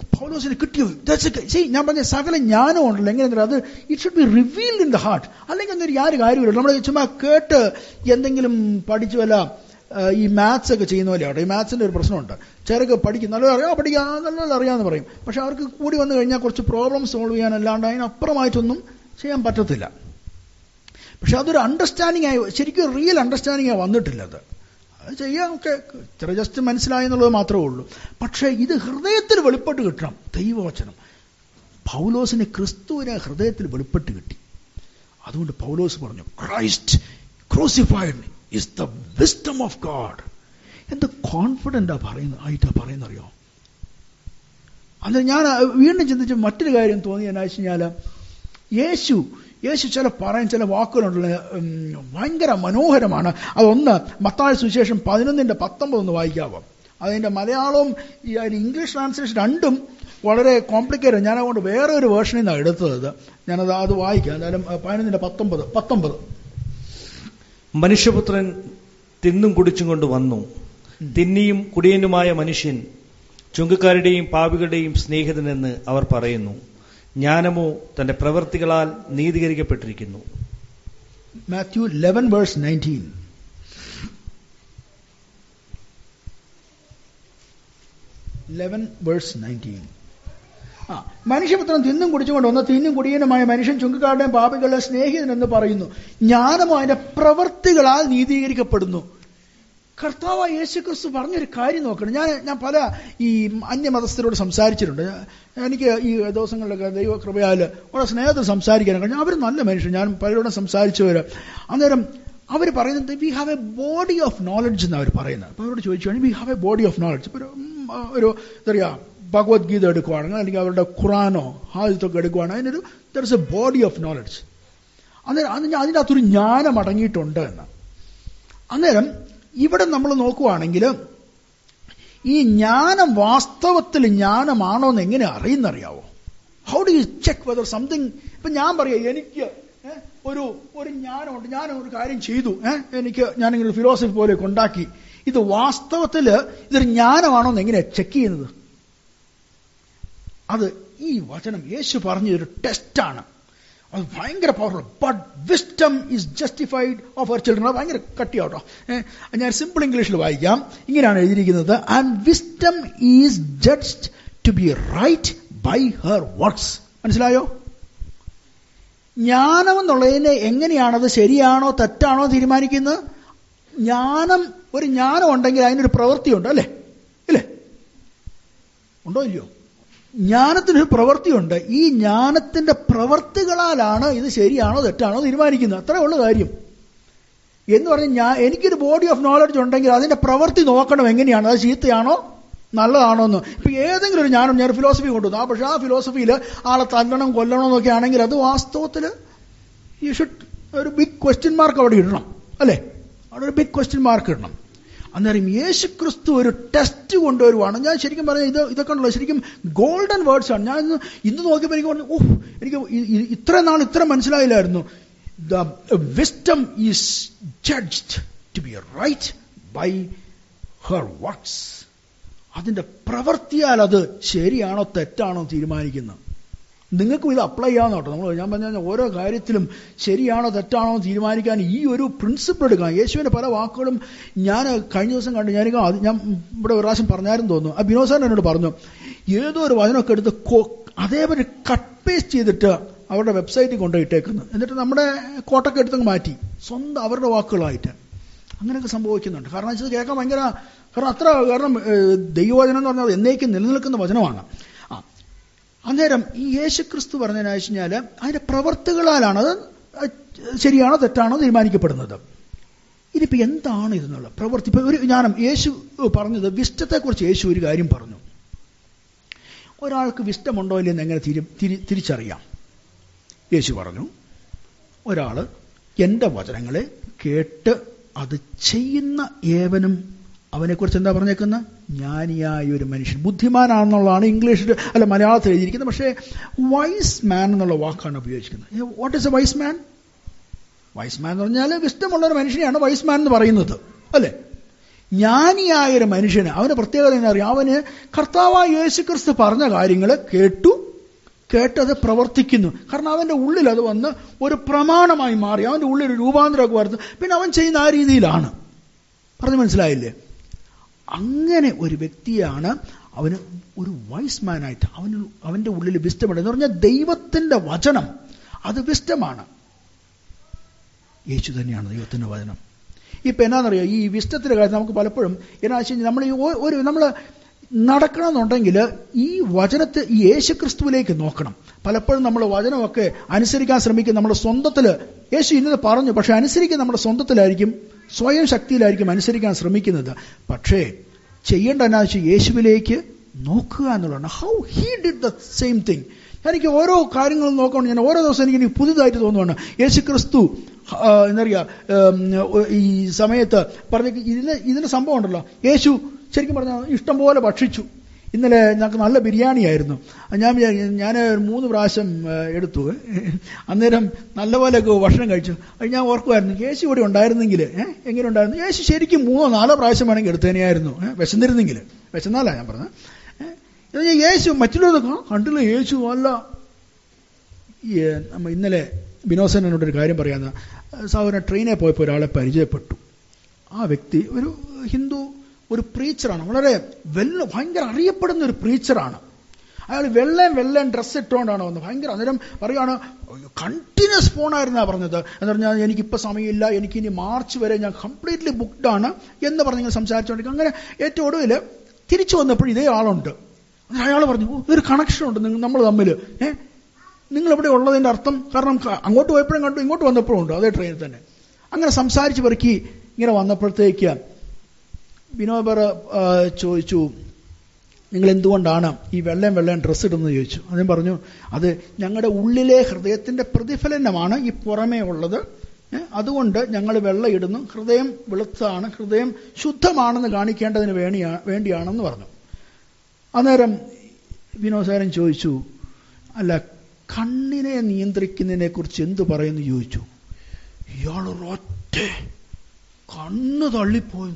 പൗലോസിന് കിട്ടിയോ? ഞാൻ പറഞ്ഞ സകല ജ്ഞാനം ഉണ്ടല്ലോ. എങ്ങനെയാ അത്? It should be revealed in the heart. അല്ലെങ്കിൽ എന്നൊരു യാതൊരു കാര്യമില്ല. നമ്മൾ ചുമ്മാ കേട്ട് എന്തെങ്കിലും പഠിച്ചു വല്ല ഈ മാത്സ് ഒക്കെ ചെയ്യുന്ന പോലെ ആവട്ടെ. ഈ മാത്സിന്റെ ഒരു പ്രശ്നമുണ്ട്. ചിലർക്ക് പഠിക്കും, നല്ലത് അറിയാം, പഠിക്കാം, നല്ലത് അറിയാമെന്ന് പറയും. പക്ഷെ അവർക്ക് കൂടി വന്നു കഴിഞ്ഞാൽ കുറച്ച് പ്രോബ്ലം സോൾവ് ചെയ്യാനല്ലാണ്ട് അതിനപ്പുറമായിട്ടൊന്നും ചെയ്യാൻ പറ്റത്തില്ല. പക്ഷെ അതൊരു അണ്ടർസ്റ്റാൻഡിംഗ് ആയി, ശരിക്കും റിയൽ അണ്ടർസ്റ്റാൻഡിംഗ് ആയി വന്നിട്ടില്ല. അത് ചെയ്യാം, ഒക്കെ ജസ്റ്റ് മനസ്സിലായി എന്നുള്ളത് മാത്രമേ ഉള്ളൂ. പക്ഷെ ഇത് ഹൃദയത്തിൽ വെളിപ്പെട്ട് കിട്ടണം. ദൈവവചനം പൗലോസിന് ക്രിസ്തുവിനെ ഹൃദയത്തിൽ വെളിപ്പെട്ട് കിട്ടി. അതുകൊണ്ട് പൗലോസ് പറഞ്ഞു, Christ crucified is the wisdom of God. എന്ത് കോൺഫിഡൻ്റാ പറയുന്നറിയോ? അത് ഞാൻ വീണ്ടും ചിന്തിച്ച് മറ്റൊരു കാര്യം തോന്നി. എന്നാ വെച്ച് കഴിഞ്ഞാൽ യേശു ചില വാക്കുകളുണ്ടല്ലോ, ഭയങ്കര മനോഹരമാണ്. അതൊന്ന് മത്തായി സുവിശേഷം 11:19 ഒന്ന് വായിക്കാവോ? അതിന്റെ മലയാളവും ഇംഗ്ലീഷ് ട്രാൻസ്ലേഷൻ രണ്ടും വളരെ കോംപ്ലിക്കേറ്റഡ്. ഞാൻ അതുകൊണ്ട് വേറെ ഒരു വേർഷനിൽ നിന്നാണ് എടുത്തത്. ഞാനത് വായിക്കാം. എന്തായാലും 11:19. മനുഷ്യപുത്രൻ തിന്നും കുടിച്ചും കൊണ്ട് വന്നു. തിന്നിയും കുടിയനുമായ മനുഷ്യൻ ചുങ്കക്കാരുടെയും പാപികളുടെയും സ്നേഹിതനെന്ന് അവർ പറയുന്നു. ജ്ഞാനമോ തന്റെ പ്രവൃത്തികളാൽ നീതീകരിക്കപ്പെട്ടിരിക്കുന്നു. മാത്യു 11:19. മനുഷ്യപുത്രൻ തിന്നും കുടിച്ചുകൊണ്ട് വന്ന് തിന്നും കുടിയനുമായ മനുഷ്യൻ ചുങ്കക്കാരുടെയും പാപികളുടെ സ്നേഹിതനെന്ന് പറയുന്നു. ജ്ഞാനമോ അതിന്റെ പ്രവൃത്തികളാൽ നീതീകരിക്കപ്പെടുന്നു. കർത്താവായ യേശുക്രിസ്തു പറഞ്ഞൊരു കാര്യം നോക്കണം. ഞാൻ പല ഈ അന്യമതസ്ഥരോട് സംസാരിച്ചിട്ടുണ്ട്. എനിക്ക് ഈ ദിവസങ്ങളിലൊക്കെ ദൈവകൃപയാൽ വളരെ സ്നേഹത്തിൽ സംസാരിക്കാനും കഴിഞ്ഞു. അവർ നല്ല മനുഷ്യർ. ഞാൻ പലരോടും സംസാരിച്ചവർ. അന്നേരം അവർ പറയുന്നത് we have a body of knowledge എന്ന് അവർ പറയുന്നത്. അപ്പോൾ അവരോട് ചോദിച്ചു, we have a body of knowledge. ഇപ്പോൾ ഒരു എന്താ പറയുക, ഭഗവത്ഗീത എടുക്കുവാണെങ്കിൽ അല്ലെങ്കിൽ അവരുടെ ഖുറാനോ ഹാദിത്തൊക്കെ എടുക്കുവാണെങ്കിൽ അതിനൊരു there is a body of knowledge. അന്നേരം അതിൻ്റെ അകത്തൊരു ജ്ഞാനം അടങ്ങിയിട്ടുണ്ട് എന്ന്. അന്നേരം ഇവിടെ നമ്മൾ നോക്കുവാണെങ്കിൽ ഈ ജ്ഞാനം വാസ്തവത്തിൽ ജ്ഞാനമാണോ എന്ന് എങ്ങനെ അറിയുന്നറിയാവോ? How do you check whether something? ഇപ്പം ഞാൻ പറയാം, എനിക്ക് ഒരു ജ്ഞാനമുണ്ട്, ഞാൻ ഒരു കാര്യം ചെയ്തു, ഞാനിങ്ങനെ ഫിലോസഫി പോലെ ഉണ്ടാക്കി, ഇത് വാസ്തവത്തിൽ ഇതൊരു ജ്ഞാനമാണോ എന്ന് എങ്ങനെയാണ് ചെക്ക് ചെയ്യുന്നത്? അത് ഈ വചനം യേശു പറഞ്ഞൊരു ടെസ്റ്റാണ്. അത് ഭയങ്കര powerful. But wisdom is justified of her children. അത് ഭയങ്കര കട്ടിയാട്ടോ. ഞാൻ സിമ്പിൾ ഇംഗ്ലീഷിൽ വായിക്കാം. ഇങ്ങനെയാണ് എഴുതിയിരിക്കുന്നത്, and wisdom is judged to be right by her works. മനസ്സിലായോ? ജ്ഞാനം എന്നുള്ളതിനെ എങ്ങനെയാണത് ശരിയാണോ തെറ്റാണോ തീരുമാനിക്കുന്നത്? ഒരു ജ്ഞാനം ഉണ്ടെങ്കിൽ അതിനൊരു പ്രവൃത്തിയുണ്ട്, അല്ലേ? ഇല്ലേ? ഉണ്ടോ ഇല്ലയോ? ജ്ഞാനത്തിനൊരു പ്രവൃത്തിയുണ്ട്. ഈ ജ്ഞാനത്തിന്റെ പ്രവൃത്തികളാലാണ് ഇത് ശരിയാണോ തെറ്റാണോ തീരുമാനിക്കുന്നത്. അത്രേ ഉള്ള കാര്യം. എന്ന് പറഞ്ഞാൽ എനിക്കൊരു ബോഡി ഓഫ് നോളജ് ഉണ്ടെങ്കിൽ അതിന്റെ പ്രവൃത്തി നോക്കണം, എങ്ങനെയാണ്, അത് ചീത്തയാണോ നല്ലതാണോ എന്ന്. ഇപ്പൊ ഏതെങ്കിലും ഒരു ഞാൻ ഫിലോസഫി കൊണ്ടുവന്നു, പക്ഷെ ആ ഫിലോസഫിയിൽ ആളെ തല്ലണം കൊല്ലണം എന്നൊക്കെ ആണെങ്കിൽ അത് വാസ്തവത്തിൽ യു ഷുഡ് ഒരു ബിഗ് ക്വസ്റ്റ്യൻ മാർക്ക് അവിടെ ഇടണം, അല്ലേ? അവിടെ ഒരു ബിഗ് ക്വസ്റ്റ്യൻ മാർക്ക് ഇടണം. അന്നേരം യേശുക്രിസ്തു ഒരു ടെസ്റ്റ് കൊണ്ടുവരുവാണ്. ഞാൻ ശരിക്കും പറഞ്ഞാൽ ഇതൊക്കെ ഉണ്ടല്ലോ ശരിക്കും ഗോൾഡൻ വേർഡ്സ് ആണ്. ഞാൻ ഇന്ന് നോക്കിയപ്പോൾ എനിക്ക് പറഞ്ഞു, എനിക്ക് ഇത്ര നാൾ ഇത്ര മനസ്സിലായില്ലായിരുന്നു. The wisdom is judged to be right by her works. അതിന്റെ പ്രവൃത്തിയാൽ അത് ശരിയാണോ തെറ്റാണോ തീരുമാനിക്കുന്നത്. നിങ്ങൾക്കും ഇത് അപ്ലൈ ചെയ്യാവുന്ന കേട്ടോ. ഞാൻ പറഞ്ഞ ഓരോ കാര്യത്തിലും ശരിയാണോ തെറ്റാണോ തീരുമാനിക്കാൻ ഈ ഒരു പ്രിൻസിപ്പിൾ എടുക്കാം. യേശുവിന്റെ പല വാക്കുകളും ഞാൻ കഴിഞ്ഞ ദിവസം കണ്ടു. ഞാൻ ഇവിടെ ഒരു പ്രാവശ്യം പറഞ്ഞാലും തോന്നുന്നു. ആ ബിനോദ് സാറിന് എന്നോട് പറഞ്ഞു, ഏതോ ഒരു വചനമൊക്കെ എടുത്ത് അതേപോലെ കട്ട് പേസ്റ്റ് ചെയ്തിട്ട് അവരുടെ വെബ്സൈറ്റിൽ കൊണ്ടുപോയിട്ടേക്കുന്നു. എന്നിട്ട് നമ്മുടെ കോട്ടൊക്കെ എടുത്തങ്ങ് മാറ്റി സ്വന്തം അവരുടെ വാക്കുകളായിട്ട്. അങ്ങനെയൊക്കെ സംഭവിക്കുന്നുണ്ട്. കാരണം ഇത് കേൾക്കാൻ ഭയങ്കര കാരണം ദൈവവചനം എന്ന് പറഞ്ഞാൽ എന്നേക്കും നിലനിൽക്കുന്ന വചനമാണ്. അന്നേരം ഈ യേശുക്രിസ്തു പറഞ്ഞതെന്ന് വെച്ച് കഴിഞ്ഞാൽ അതിന്റെ പ്രവർത്തികളാലാണ് അത് ശരിയാണോ തെറ്റാണോ തീരുമാനിക്കപ്പെടുന്നത്. ഇനിയിപ്പോൾ എന്താണ് ഇതെന്നുള്ള പ്രവൃത്തി? ഇപ്പൊ ഒരു ജ്ഞാനം യേശു പറഞ്ഞത്, വിഷ്ടത്തെക്കുറിച്ച് യേശു ഒരു കാര്യം പറഞ്ഞു. ഒരാൾക്ക് വിഷ്ടമുണ്ടോ ഇല്ലെന്ന് എങ്ങനെ തിരിച്ചറിയാം? യേശു പറഞ്ഞു, ഒരാൾ എൻ്റെ വചനങ്ങളെ കേട്ട് അത് ചെയ്യുന്ന ഏവനും അവനെക്കുറിച്ച് എന്താ പറഞ്ഞേക്കുന്നത്? ജ്ഞാനിയായ ഒരു മനുഷ്യൻ. ബുദ്ധിമാനാണെന്നുള്ളതാണ് ഇംഗ്ലീഷിൽ അല്ല മലയാളത്തിൽ എഴുതിയിരിക്കുന്നത്. പക്ഷേ വൈസ് മാൻ എന്നുള്ള വാക്കാണ് ഉപയോഗിച്ചിരിക്കുന്നത്. What is a wise man? Wise man എന്ന് പറഞ്ഞാൽ വിഷ്ടമുള്ളൊരു മനുഷ്യനെയാണ് വൈസ് മാൻ എന്ന് പറയുന്നത്, അല്ലേ? ജ്ഞാനിയായൊരു മനുഷ്യന് അവന്റെ പ്രത്യേകത എന്താ അറിയാം? അവന് കർത്താവായ യേശുക്രിസ്തു പറഞ്ഞ കാര്യങ്ങൾ കേട്ടത് പ്രവർത്തിക്കുന്നു. കാരണം അവന്റെ ഉള്ളിൽ അത് വന്ന് ഒരു പ്രമാണമായി മാറി, അവന്റെ ഉള്ളിൽ ഒരു രൂപാന്തരമൊക്കെ വരുന്നു. പിന്നെ അവൻ ചെയ്യുന്ന ആ രീതിയിലാണ്. പറഞ്ഞു മനസ്സിലായില്ലേ? അങ്ങനെ ഒരു വ്യക്തിയാണ് അവന് ഒരു വൈസ് മാനായിട്ട് അവന്റെ ഉള്ളിൽ വിസ്റ്റമുണ്ട് എന്ന് പറഞ്ഞാൽ ദൈവത്തിന്റെ വചനം അത് വിസ്റ്റമാണ്. യേശു തന്നെയാണ് ദൈവത്തിന്റെ വചനം. ഇപ്പൊ എന്നാന്നറിയാം, ഈ വിസ്റ്റത്തിന്റെ കാര്യം നമുക്ക് പലപ്പോഴും എന്നാ വെച്ച് കഴിഞ്ഞാൽ നമ്മൾ നടക്കണമെന്നുണ്ടെങ്കിൽ ഈ വചനത്തെ, ഈ യേശുക്രിസ്തുവിലേക്ക് നോക്കണം. പലപ്പോഴും നമ്മൾ വചനമൊക്കെ അനുസരിക്കാൻ ശ്രമിക്കും. നമ്മുടെ സ്വന്തത്തില് യേശു ഇന്നത് പറഞ്ഞു, പക്ഷെ അനുസരിക്കാൻ നമ്മുടെ സ്വന്തത്തിലായിരിക്കും, സ്വയം ശക്തിയിലായിരിക്കും അനുസരിക്കാൻ ശ്രമിക്കുന്നത്. പക്ഷേ ചെയ്യേണ്ട എന്നാ വെച്ചാൽ യേശുവിലേക്ക് നോക്കുക എന്നുള്ളതാണ്. How he did the same thing. എനിക്ക് ഓരോ കാര്യങ്ങളും നോക്കണം. ഞാൻ ഓരോ ദിവസം എനിക്ക് പുതുതായിട്ട് തോന്നുകയാണ്. യേശുക്രിസ്തു എന്താ പറയുക, ഈ സമയത്ത് പറഞ്ഞ ഇതിന്റെ സംഭവം ഉണ്ടല്ലോ. യേശു ശരിക്കും പറഞ്ഞാൽ ഇഷ്ടം പോലെ ഭക്ഷിച്ചു. ഇന്നലെ ഞങ്ങൾക്ക് നല്ല ബിരിയാണി ആയിരുന്നു. ഞാൻ 3 പ്രാവശ്യം എടുത്തു. അന്നേരം നല്ലപോലെയൊക്കെ ഭക്ഷണം കഴിച്ചു. അത് ഞാൻ ഓർക്കുമായിരുന്നു, യേശു ഇവിടെ ഉണ്ടായിരുന്നെങ്കിൽ എങ്ങനെ ഉണ്ടായിരുന്നു. യേശു ശരിക്കും 3-4 പ്രാവശ്യം വേണമെങ്കിൽ എടുത്തേനെയായിരുന്നു, വിശന്നിരുന്നെങ്കിൽ. വിശന്നാലാ ഞാൻ പറഞ്ഞത്. യേശു മറ്റുള്ളവർക്ക് കണ്ടില്ല. യേശു അല്ല. ഇന്നലെ ബിനോസൻ എന്നോടൊരു കാര്യം പറയാന്ന്, സഹോദരൻ ട്രെയിനിൽ പോയപ്പോൾ ഒരാളെ പരിചയപ്പെട്ടു. ആ വ്യക്തി ഒരു ഹിന്ദു, ഒരു പ്രീച്ചറാണ്. വളരെ ഭയങ്കര അറിയപ്പെടുന്ന ഒരു പ്രീച്ചറാണ്. അയാൾ വെള്ളയും ഡ്രസ്സ് ഇട്ടുകൊണ്ടാണ് വന്നത്. ഭയങ്കര അന്നേരം പറയുകയാണ്, കണ്ടിന്യൂസ് ഫോണായിരുന്നാ പറഞ്ഞത്. എന്ന് പറഞ്ഞാൽ എനിക്കിപ്പോൾ സമയമില്ല, എനിക്കിനി മാർച്ച് വരെ ഞാൻ കംപ്ലീറ്റ്ലി ബുക്ക്ഡ് ആണ് എന്ന് പറഞ്ഞ് സംസാരിച്ചുകൊണ്ടിരിക്കും. അങ്ങനെ ഏറ്റവും ഒടുവിൽ തിരിച്ചു വന്നപ്പോൾ ഇതേ ആളുണ്ട്. അയാൾ പറഞ്ഞു, ഒരു കണക്ഷൻ ഉണ്ട് നമ്മൾ തമ്മിൽ. നിങ്ങൾ ഇവിടെ ഉള്ളതിന്റെ അർത്ഥം, കാരണം അങ്ങോട്ട് പോയപ്പോഴും കണ്ടു, ഇങ്ങോട്ട് വന്നപ്പോഴും ഉണ്ട് അതേ ട്രെയിനിൽ തന്നെ. അങ്ങനെ സംസാരിച്ച് പെറുക്കി ഇങ്ങനെ വന്നപ്പോഴത്തേക്ക് വിനോബർ ചോദിച്ചു, നിങ്ങൾ എന്തുകൊണ്ടാണ് ഈ വെള്ളയും ഡ്രസ്സ് ഇടുന്നത് ചോദിച്ചു. അദ്ദേഹം പറഞ്ഞു, അത് ഞങ്ങളുടെ ഉള്ളിലെ ഹൃദയത്തിന്റെ പ്രതിഫലനമാണ് ഈ പുറമേ ഉള്ളത്. അതുകൊണ്ട് ഞങ്ങൾ വെള്ളം ഇടുന്നു. ഹൃദയം വെളുത്താണ്, ഹൃദയം ശുദ്ധമാണെന്ന് കാണിക്കേണ്ടതിന് വേണ്ടിയാണെന്ന് പറഞ്ഞു. അന്നേരം വിനോദാരൻ ചോദിച്ചു, അല്ല കണ്ണിനെ നിയന്ത്രിക്കുന്നതിനെ കുറിച്ച് എന്തു പറയുന്നു ചോദിച്ചു. ഇയാളൊരൊറ്റ കണ്ണ് തള്ളിപ്പോയി.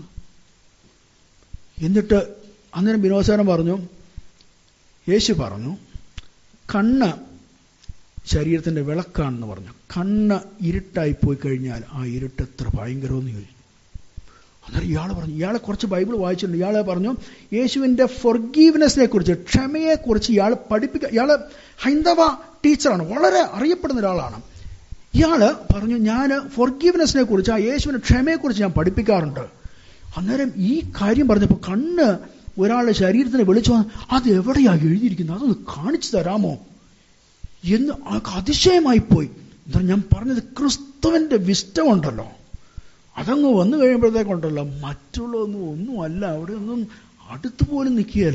എന്നിട്ട് അന്നേരം വിനോദാരൻ പറഞ്ഞു, യേശു പറഞ്ഞു കണ്ണ് ശരീരത്തിന്റെ വിളക്കാണെന്ന് പറഞ്ഞു. കണ്ണ് ഇരുട്ടായി പോയി കഴിഞ്ഞാൽ ആ ഇരുട്ട് എത്ര ഭയങ്കരമെന്ന് ചോദിച്ചു. അന്നേരം ഇയാൾ പറഞ്ഞു, ഇയാളെ കുറച്ച് ബൈബിൾ വായിച്ചിട്ടുണ്ട്. ഇയാളെ പറഞ്ഞു യേശുവിന്റെ ഫൊർഗീവ്നെസ്സിനെ കുറിച്ച്, ക്ഷമയെക്കുറിച്ച് ഇയാൾ ഇയാള് ഹൈന്ദവ ടീച്ചറാണ്, വളരെ അറിയപ്പെടുന്ന ഒരാളാണ്. ഇയാള് പറഞ്ഞു, ഞാൻ ഫൊർഗീവ്നെസ്സിനെ കുറിച്ച്, ആ യേശുവിന്റെ ക്ഷമയെക്കുറിച്ച് ഞാൻ പഠിപ്പിക്കാറുണ്ട്. അന്നേരം ഈ കാര്യം പറഞ്ഞപ്പോൾ കണ്ണ് ഒരാളുടെ ശരീരത്തിന് വിളിച്ചു, അത് എവിടെയാ എഴുതിയിരിക്കുന്നത്, അതൊന്ന് കാണിച്ചു തരാമോ എന്ന് അതിശയമായി പോയി. എന്താ ഞാൻ പറഞ്ഞത്, ക്രിസ്തുവിന്റെ വിസ്റ്റം ഉണ്ടല്ലോ, അതങ്ങ് വന്നു കഴിയുമ്പോഴത്തേക്കുണ്ടല്ലോ ഒന്നുമല്ല, അവിടെ ഒന്നും അടുത്ത് പോലും നിൽക്കുകയില്ല.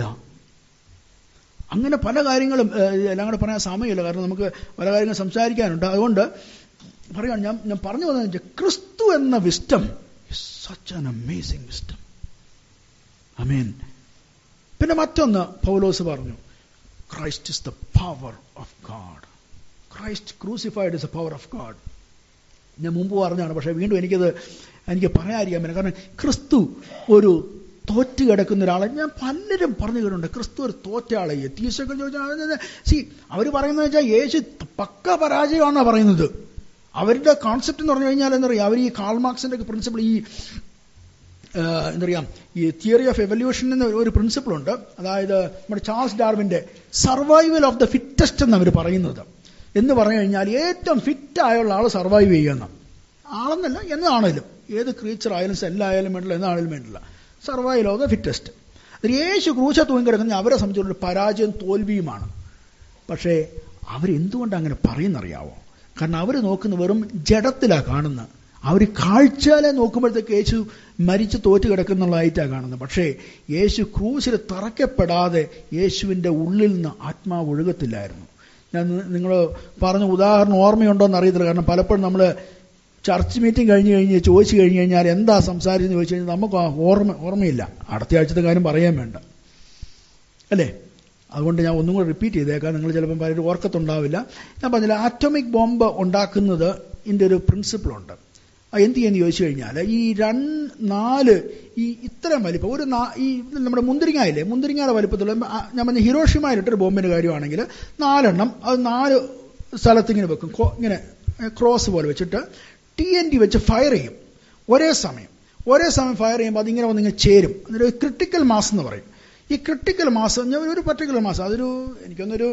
അങ്ങനെ പല കാര്യങ്ങളും എല്ലാം കൂടെ പറയാൻ സമയമില്ല, കാരണം നമുക്ക് പല കാര്യങ്ങൾ സംസാരിക്കാനുണ്ട്. അതുകൊണ്ട് പറയാൻ ഞാൻ പറഞ്ഞു വന്നതെന്ന് വെച്ചാൽ, ക്രിസ്തു എന്ന wisdom is such an amazing wisdom. ആമേൻ. പിന്നെ മറ്റൊന്ന് പൗലോസ് പറഞ്ഞു, Christ is the power of God. Christ crucified is the power of God. ഞാൻ മുമ്പ് പറഞ്ഞാണ്, പക്ഷെ വീണ്ടും എനിക്ക് പറയാതിരിക്കാൻ പറ്റില്ല. കാരണം ക്രിസ്തു ഒരു തോറ്റ് കിടക്കുന്ന ഒരാളെ ഞാൻ പലരും പറഞ്ഞു കേട്ടിട്ടുണ്ട്. ക്രിസ്തു ഒരു തോറ്റ ആളെ എത്തിയൊക്കെ ചോദിച്ചാൽ അവർ പറയുന്നത് വെച്ചാൽ യേശു പക്ക പരാജയമാണെന്നാണ് പറയുന്നത്. അവരുടെ കോൺസെപ്റ്റ് എന്ന് പറഞ്ഞു കഴിഞ്ഞാൽ എന്താ പറയുക, അവർ ഈ കാൾ മാർക്സിന്റെ പ്രിൻസിപ്പിൾ, ഈ എന്താ പറയുക, ഈ തിയറി ഓഫ് എവല്യൂഷൻ എന്ന ഒരു പ്രിൻസിപ്പിൾ ഉണ്ട്. അതായത് നമ്മുടെ ചാൾസ് ഡാർവിന്റെ സർവൈവൽ ഓഫ് ദ ഫിറ്റസ്റ്റ് എന്ന് അവർ പറയുന്നത്. എന്ന് പറഞ്ഞു കഴിഞ്ഞാൽ ഏറ്റവും ഫിറ്റ് ആയുള്ള ആൾ സർവൈവ് ചെയ്യുന്ന ആളെന്നല്ല, എന്നാണേലും ഏത് ക്രീച്ചർ ആയാലും സെല്ലായാലും വേണ്ടില്ല, എന്നാണേലും വേണ്ടില്ല, സർവൈവൽ ഓഫ് ദ ഫിറ്റസ്റ്റ്. യേശു ക്രൂശ തൂങ്ങിക്കിടക്കുന്ന അവരെ സംബന്ധിച്ചുള്ള പരാജയം തോൽവിയുമാണ്. പക്ഷേ അവരെന്തുകൊണ്ട് അങ്ങനെ പറയുന്നറിയാവോ? കാരണം അവർ നോക്കുന്ന വെറും ജഡത്തിലാണ് കാണുന്നത്. അവർ കാഴ്ചാലെ നോക്കുമ്പോഴത്തേക്ക് യേശു മരിച്ച് തോറ്റു കിടക്കുന്നുള്ളതായിട്ടാണ് കാണുന്നത്. പക്ഷേ യേശു ക്രൂശിൽ തറയ്ക്കപ്പെടാതെ യേശുവിൻ്റെ ഉള്ളിൽ നിന്ന് ആത്മാവ് ഒഴുകത്തില്ലായിരുന്നു. ഞാൻ നിങ്ങൾ പറഞ്ഞ ഉദാഹരണം ഓർമ്മയുണ്ടോ എന്ന് അറിയത്തില്ല. കാരണം പലപ്പോഴും നമ്മൾ ചർച്ച് മീറ്റിംഗ് കഴിഞ്ഞ് ചോദിച്ചു കഴിഞ്ഞ് കഴിഞ്ഞാൽ എന്താ സംസാരിച്ചെന്ന് ചോദിച്ചു കഴിഞ്ഞാൽ നമുക്ക് ഓർമ്മയില്ല. അടുത്ത ആഴ്ചത്തെ കാര്യം പറയാൻ വേണ്ട അല്ലേ? അതുകൊണ്ട് ഞാൻ ഒന്നും കൂടെ റിപ്പീറ്റ് ചെയ്തേക്കാം, നിങ്ങൾ ചിലപ്പം പലരും ഓർക്കത്തുണ്ടാവില്ല. ഞാൻ പറഞ്ഞില്ല, ആറ്റോമിക് ബോംബ് ഉണ്ടാക്കുന്നത് ഇതിൻ്റെ ഒരു പ്രിൻസിപ്പിളുണ്ട്. എന്ത് ചെയ്യുന്നു ചോദിച്ചു കഴിഞ്ഞാൽ, ഈ 4 ഈ ഇത്രയും വലിപ്പം ഈ നമ്മുടെ മുന്തിരിങ്ങയില്ലേ, മുന്തിരിങ്ങയുടെ വലിപ്പത്തിലുള്ള ഞാൻ പറഞ്ഞ ഹിരോഷിമയിലിട്ടൊരു ബോംബിന്റെ കാര്യമാണെങ്കിൽ 4 എണ്ണം അത് 4 സ്ഥലത്തിങ്ങനെ വെക്കും, ഇങ്ങനെ ക്രോസ് പോലെ വെച്ചിട്ട് TNT വെച്ച് ഫയർ ചെയ്യും ഒരേ സമയം ഫയർ ചെയ്യുമ്പോൾ അതിങ്ങനെ വന്നിങ്ങനെ ചേരും. അതൊരു ക്രിട്ടിക്കൽ മാസ് എന്ന് പറയും. ഈ ക്രിട്ടിക്കൽ മാസ് ഒരു പർട്ടിക്കുലർ മാസ്, അതൊരു എനിക്കൊന്നൊരു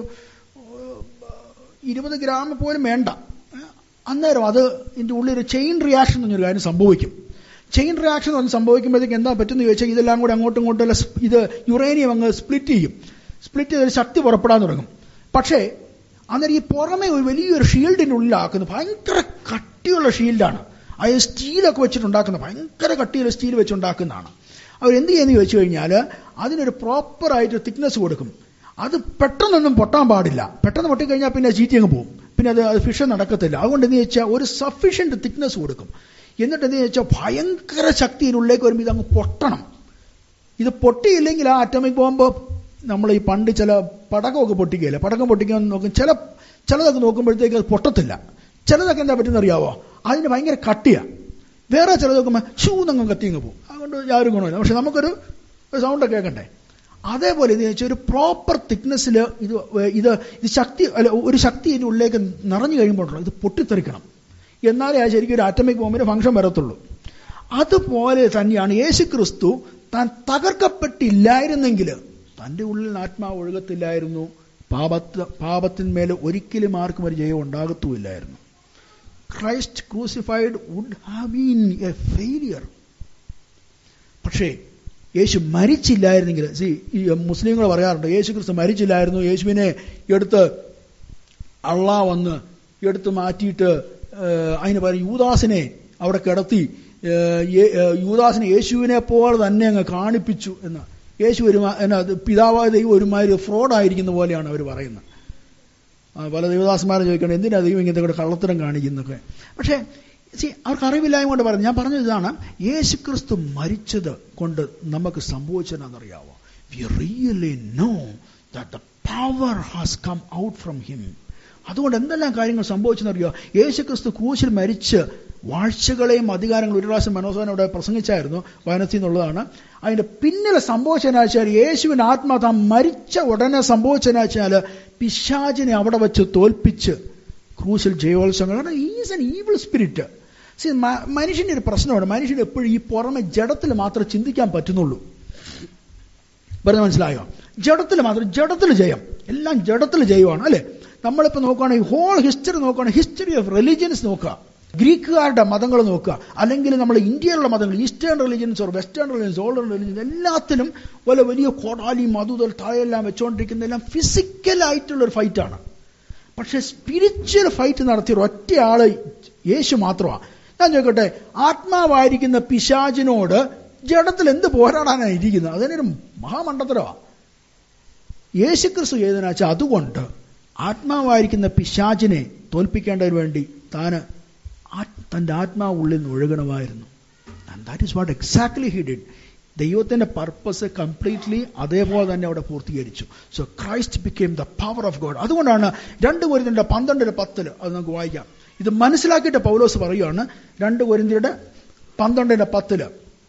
20 ഗ്രാം പോലും വേണ്ട. അന്നേരം അത് ഇതിൻ്റെ ഉള്ളിൽ ഒരു ചെയിൻ റിയാക്ഷൻ എന്നൊരു കാര്യം സംഭവിക്കും. ചെയിൻ റിയാക്ഷൻ എന്ന് സംഭവിക്കുമ്പോഴത്തേക്ക് എന്താ പറ്റുമെന്ന് ചോദിച്ചാൽ, ഇതെല്ലാം കൂടി അങ്ങോട്ടും ഇങ്ങോട്ടും ഇത് യുറേനിയം അങ്ങ് സ്പ്ലിറ്റ് ചെയ്ത് ശക്തി പുറപ്പെടാൻ തുടങ്ങും. പക്ഷേ അന്നേരം ഈ പുറമെ ഒരു വലിയൊരു ഷീൽഡിന്റെ ഉള്ളിലാക്കുന്നത് ഭയങ്കര കട്ടിയുള്ള ഷീൽഡാണ്. അത് സ്റ്റീലൊക്കെ വെച്ചിട്ടുണ്ടാക്കുന്ന, ഭയങ്കര കട്ടിയുള്ള സ്റ്റീൽ വെച്ചുണ്ടാക്കുന്നതാണ്. അവരെന്ത് ചെയ്യുമെന്ന് ചോദിച്ചു കഴിഞ്ഞാൽ, അതിനൊരു പ്രോപ്പറായിട്ട് തിക്നെസ് കൊടുക്കും. അത് പെട്ടെന്നൊന്നും പൊട്ടാൻ പാടില്ല. പെട്ടെന്ന് പൊട്ടിക്കഴിഞ്ഞാൽ പിന്നെ ചീറ്റി അങ്ങ് പോകും, പിന്നെ അത് ഫിഷൻ നടക്കത്തില്ല. അതുകൊണ്ട് എന്ത് വെച്ചാൽ ഒരു സഫീഷ്യന്റ് തിക്നെസ് കൊടുക്കും. എന്നിട്ട് എന്ത് വെച്ചാൽ ഭയങ്കര ശക്തിയിലുള്ളിലേക്ക് വരുമ്പോൾ ഇതങ്ങ് പൊട്ടണം. ഇത് പൊട്ടിയില്ലെങ്കിൽ ആ അറ്റോമിക് ബോംബ്, നമ്മൾ ഈ പണ്ട് ചില പടക്കമൊക്കെ പൊട്ടിക്കുകയില്ല, പടക്കം പൊട്ടിക്കാൻ നോക്കും, ചിലതൊക്കെ നോക്കുമ്പോഴത്തേക്ക് അത് പൊട്ടത്തില്ല. ചിലതൊക്കെ എന്താ പറ്റുന്ന അറിയാവോ, അതിന് ഭയങ്കര കട്ടിയാണ്. വേറെ ചിലത് നോക്കുമ്പോൾ ഷൂന്നങ്ങ് കത്തിങ്ങ് പോകും. അതുകൊണ്ട് യാതൊരു ഗുണമില്ല. പക്ഷെ നമുക്കൊരു സൗണ്ടൊക്കെ കേൾക്കണ്ടേ. അതേപോലെ ഇത് വെച്ചാൽ ഒരു പ്രോപ്പർ തിക്നെസ്സിൽ ഇത് ശക്തി അല്ല, ഒരു ശക്തി ഇതിൻ്റെ ഉള്ളിലേക്ക് നിറഞ്ഞു കഴിയുമ്പോഴല്ലോ ഇത് പൊട്ടിത്തെറിക്കണം. എന്നാലേ ആ ശരിക്കും ഒരു ആറ്റമിക് ബോംബിന്റെ ഫംഗ്ഷൻ വരത്തുള്ളൂ. അതുപോലെ തന്നെയാണ് യേശുക്രിസ്തു താൻ തകർക്കപ്പെട്ടില്ലായിരുന്നെങ്കിൽ തൻ്റെ ഉള്ളിൽ ആത്മാവ് ഒഴുകത്തില്ലായിരുന്നു. പാപത്തിന്മേൽ ഒരിക്കലും ആർക്കും ഒരു ജയം ഉണ്ടാകത്തുമില്ലായിരുന്നു. Christ crucified would have been a failure. പക്ഷേ യേശു മരിച്ചില്ലായിരുന്നെങ്കിൽ, ഈ മുസ്ലിങ്ങൾ പറയാറുണ്ട് യേശു ക്രിസ്തു മരിച്ചില്ലായിരുന്നു, യേശുവിനെ അള്ളാഹ് വന്ന് എടുത്ത് മാറ്റിയിട്ട് അതിന് പകരം യൂദാസിനെ അവിടെ കിടത്തി, യൂദാസിനെ യേശുവിനെ പോലെ തന്നെ അങ്ങ് കാണിപ്പിച്ചു എന്ന്. യേശു പിതാവായ ദൈവം ഒരുമാതിരി ഫ്രോഡായിരിക്കുന്ന പോലെയാണ് അവർ പറയുന്നത്. പല ദൈവദാസന്മാരെ ചോദിക്കണം, എന്തിനാ ദൈവം ഇങ്ങനത്തെ കൂടെ കള്ളത്തരം കാണിക്കുന്നൊക്കെ. പക്ഷേ അവർക്ക് അറിവില്ലായ്മ കൊണ്ട് പറഞ്ഞു. ഞാൻ പറഞ്ഞത് ഇതാണ്, യേശുക്രിസ്തു മരിച്ചത് കൊണ്ട് നമുക്ക് സംഭവിച്ചതെന്നറിയാവോ? We really know that the power has come out from him. അതുകൊണ്ട് എന്തെല്ലാം കാര്യങ്ങൾ സംഭവിച്ചെന്നറിയോ? യേശുക്രിസ്തു ക്രൂശിൽ മരിച്ച് വാഴ്ചകളെയും അധികാരങ്ങളും ഒരു പ്രാവശ്യം മനോഹരൻ അവിടെ പ്രസംഗിച്ചായിരുന്നു, വായനത്തിൽ നിന്നുള്ളതാണ്. അതിന്റെ പിന്നിലെ സംഭവിച്ചതെന്നാച്ചാൽ, യേശുവിന്റെ ആത്മാ താൻ മരിച്ച ഉടനെ സംഭവിച്ചതെന്നാച്ചാൽ പിശാചിനെ അവിടെ വെച്ച് തോൽപ്പിച്ച് ക്രൂശിൽ ജയോത്സവം. കാരണം ഈസ് എൻ ഈവിൾ സ്പിരിറ്റ്. മനുഷ്യന്റെ ഒരു പ്രശ്നമാണ്, മനുഷ്യന് എപ്പോഴും ഈ പുറമെ ജഡത്തിൽ മാത്രമേ ചിന്തിക്കാൻ പറ്റുന്നുള്ളൂ. പറഞ്ഞ മനസ്സിലായോ? ജഡത്തിൽ ജയം, എല്ലാം ജഡത്തിൽ ജയമാണ് അല്ലെ. നമ്മളിപ്പോൾ നോക്കുകയാണെങ്കിൽ ഹോൾ ഹിസ്റ്ററി നോക്കുകയാണെങ്കിൽ, ഹിസ്റ്ററി ഓഫ് റിലീജിയൻസ് നോക്കുക, ഗ്രീക്കുകാരുടെ മതങ്ങൾ നോക്കുക, അല്ലെങ്കിൽ നമ്മൾ ഇന്ത്യയിലുള്ള മതങ്ങൾ, eastern religions or western religions, older religions, എല്ലാത്തിലും വലിയ കോടാലിയും അതുതൽ താഴെല്ലാം വെച്ചുകൊണ്ടിരിക്കുന്നതെല്ലാം ഫിസിക്കലായിട്ടുള്ളൊരു ഫൈറ്റാണ്. പക്ഷെ സ്പിരിച്വൽ ഫൈറ്റ് നടത്തിയ ഒറ്റയാള് യേശു മാത്രമാണ്. ഞാൻ ചോദിക്കട്ടെ, ആത്മാവായിരിക്കുന്ന പിശാചിനോട് ജഡത്തിൽ എന്ത് പോരാടാനാണ് ഇരിക്കുന്നത്? അതിനൊരു മഹാമണ്ഡത്തരമാണ്. യേശുക്രിസ്തു ചെയ്തതെന്ന് വെച്ചാൽ, അതുകൊണ്ട് ആത്മാവായിരിക്കുന്ന പിശാചിനെ തോൽപ്പിക്കേണ്ടതിന് വേണ്ടി തന്റെ ആത്മാവ് ഉള്ളിൽ നിന്ന് ഒഴുകണമായിരുന്നു. And that is what exactly he did. ദൈവത്തിന്റെ പർപ്പസ് കംപ്ലീറ്റ്ലി അതേപോലെ തന്നെ അവിടെ പൂർത്തീകരിച്ചു. So Christ became the power of God. അതുകൊണ്ടാണ് 2 കൊരിന്ത്യരുടെ 12:10 അത് നമുക്ക് വായിക്കാം. ഇത് മനസ്സിലാക്കിയിട്ട് പൗലോസ് പറയുകയാണ്, 2 കൊരിന്ത്യരുടെ 12:10,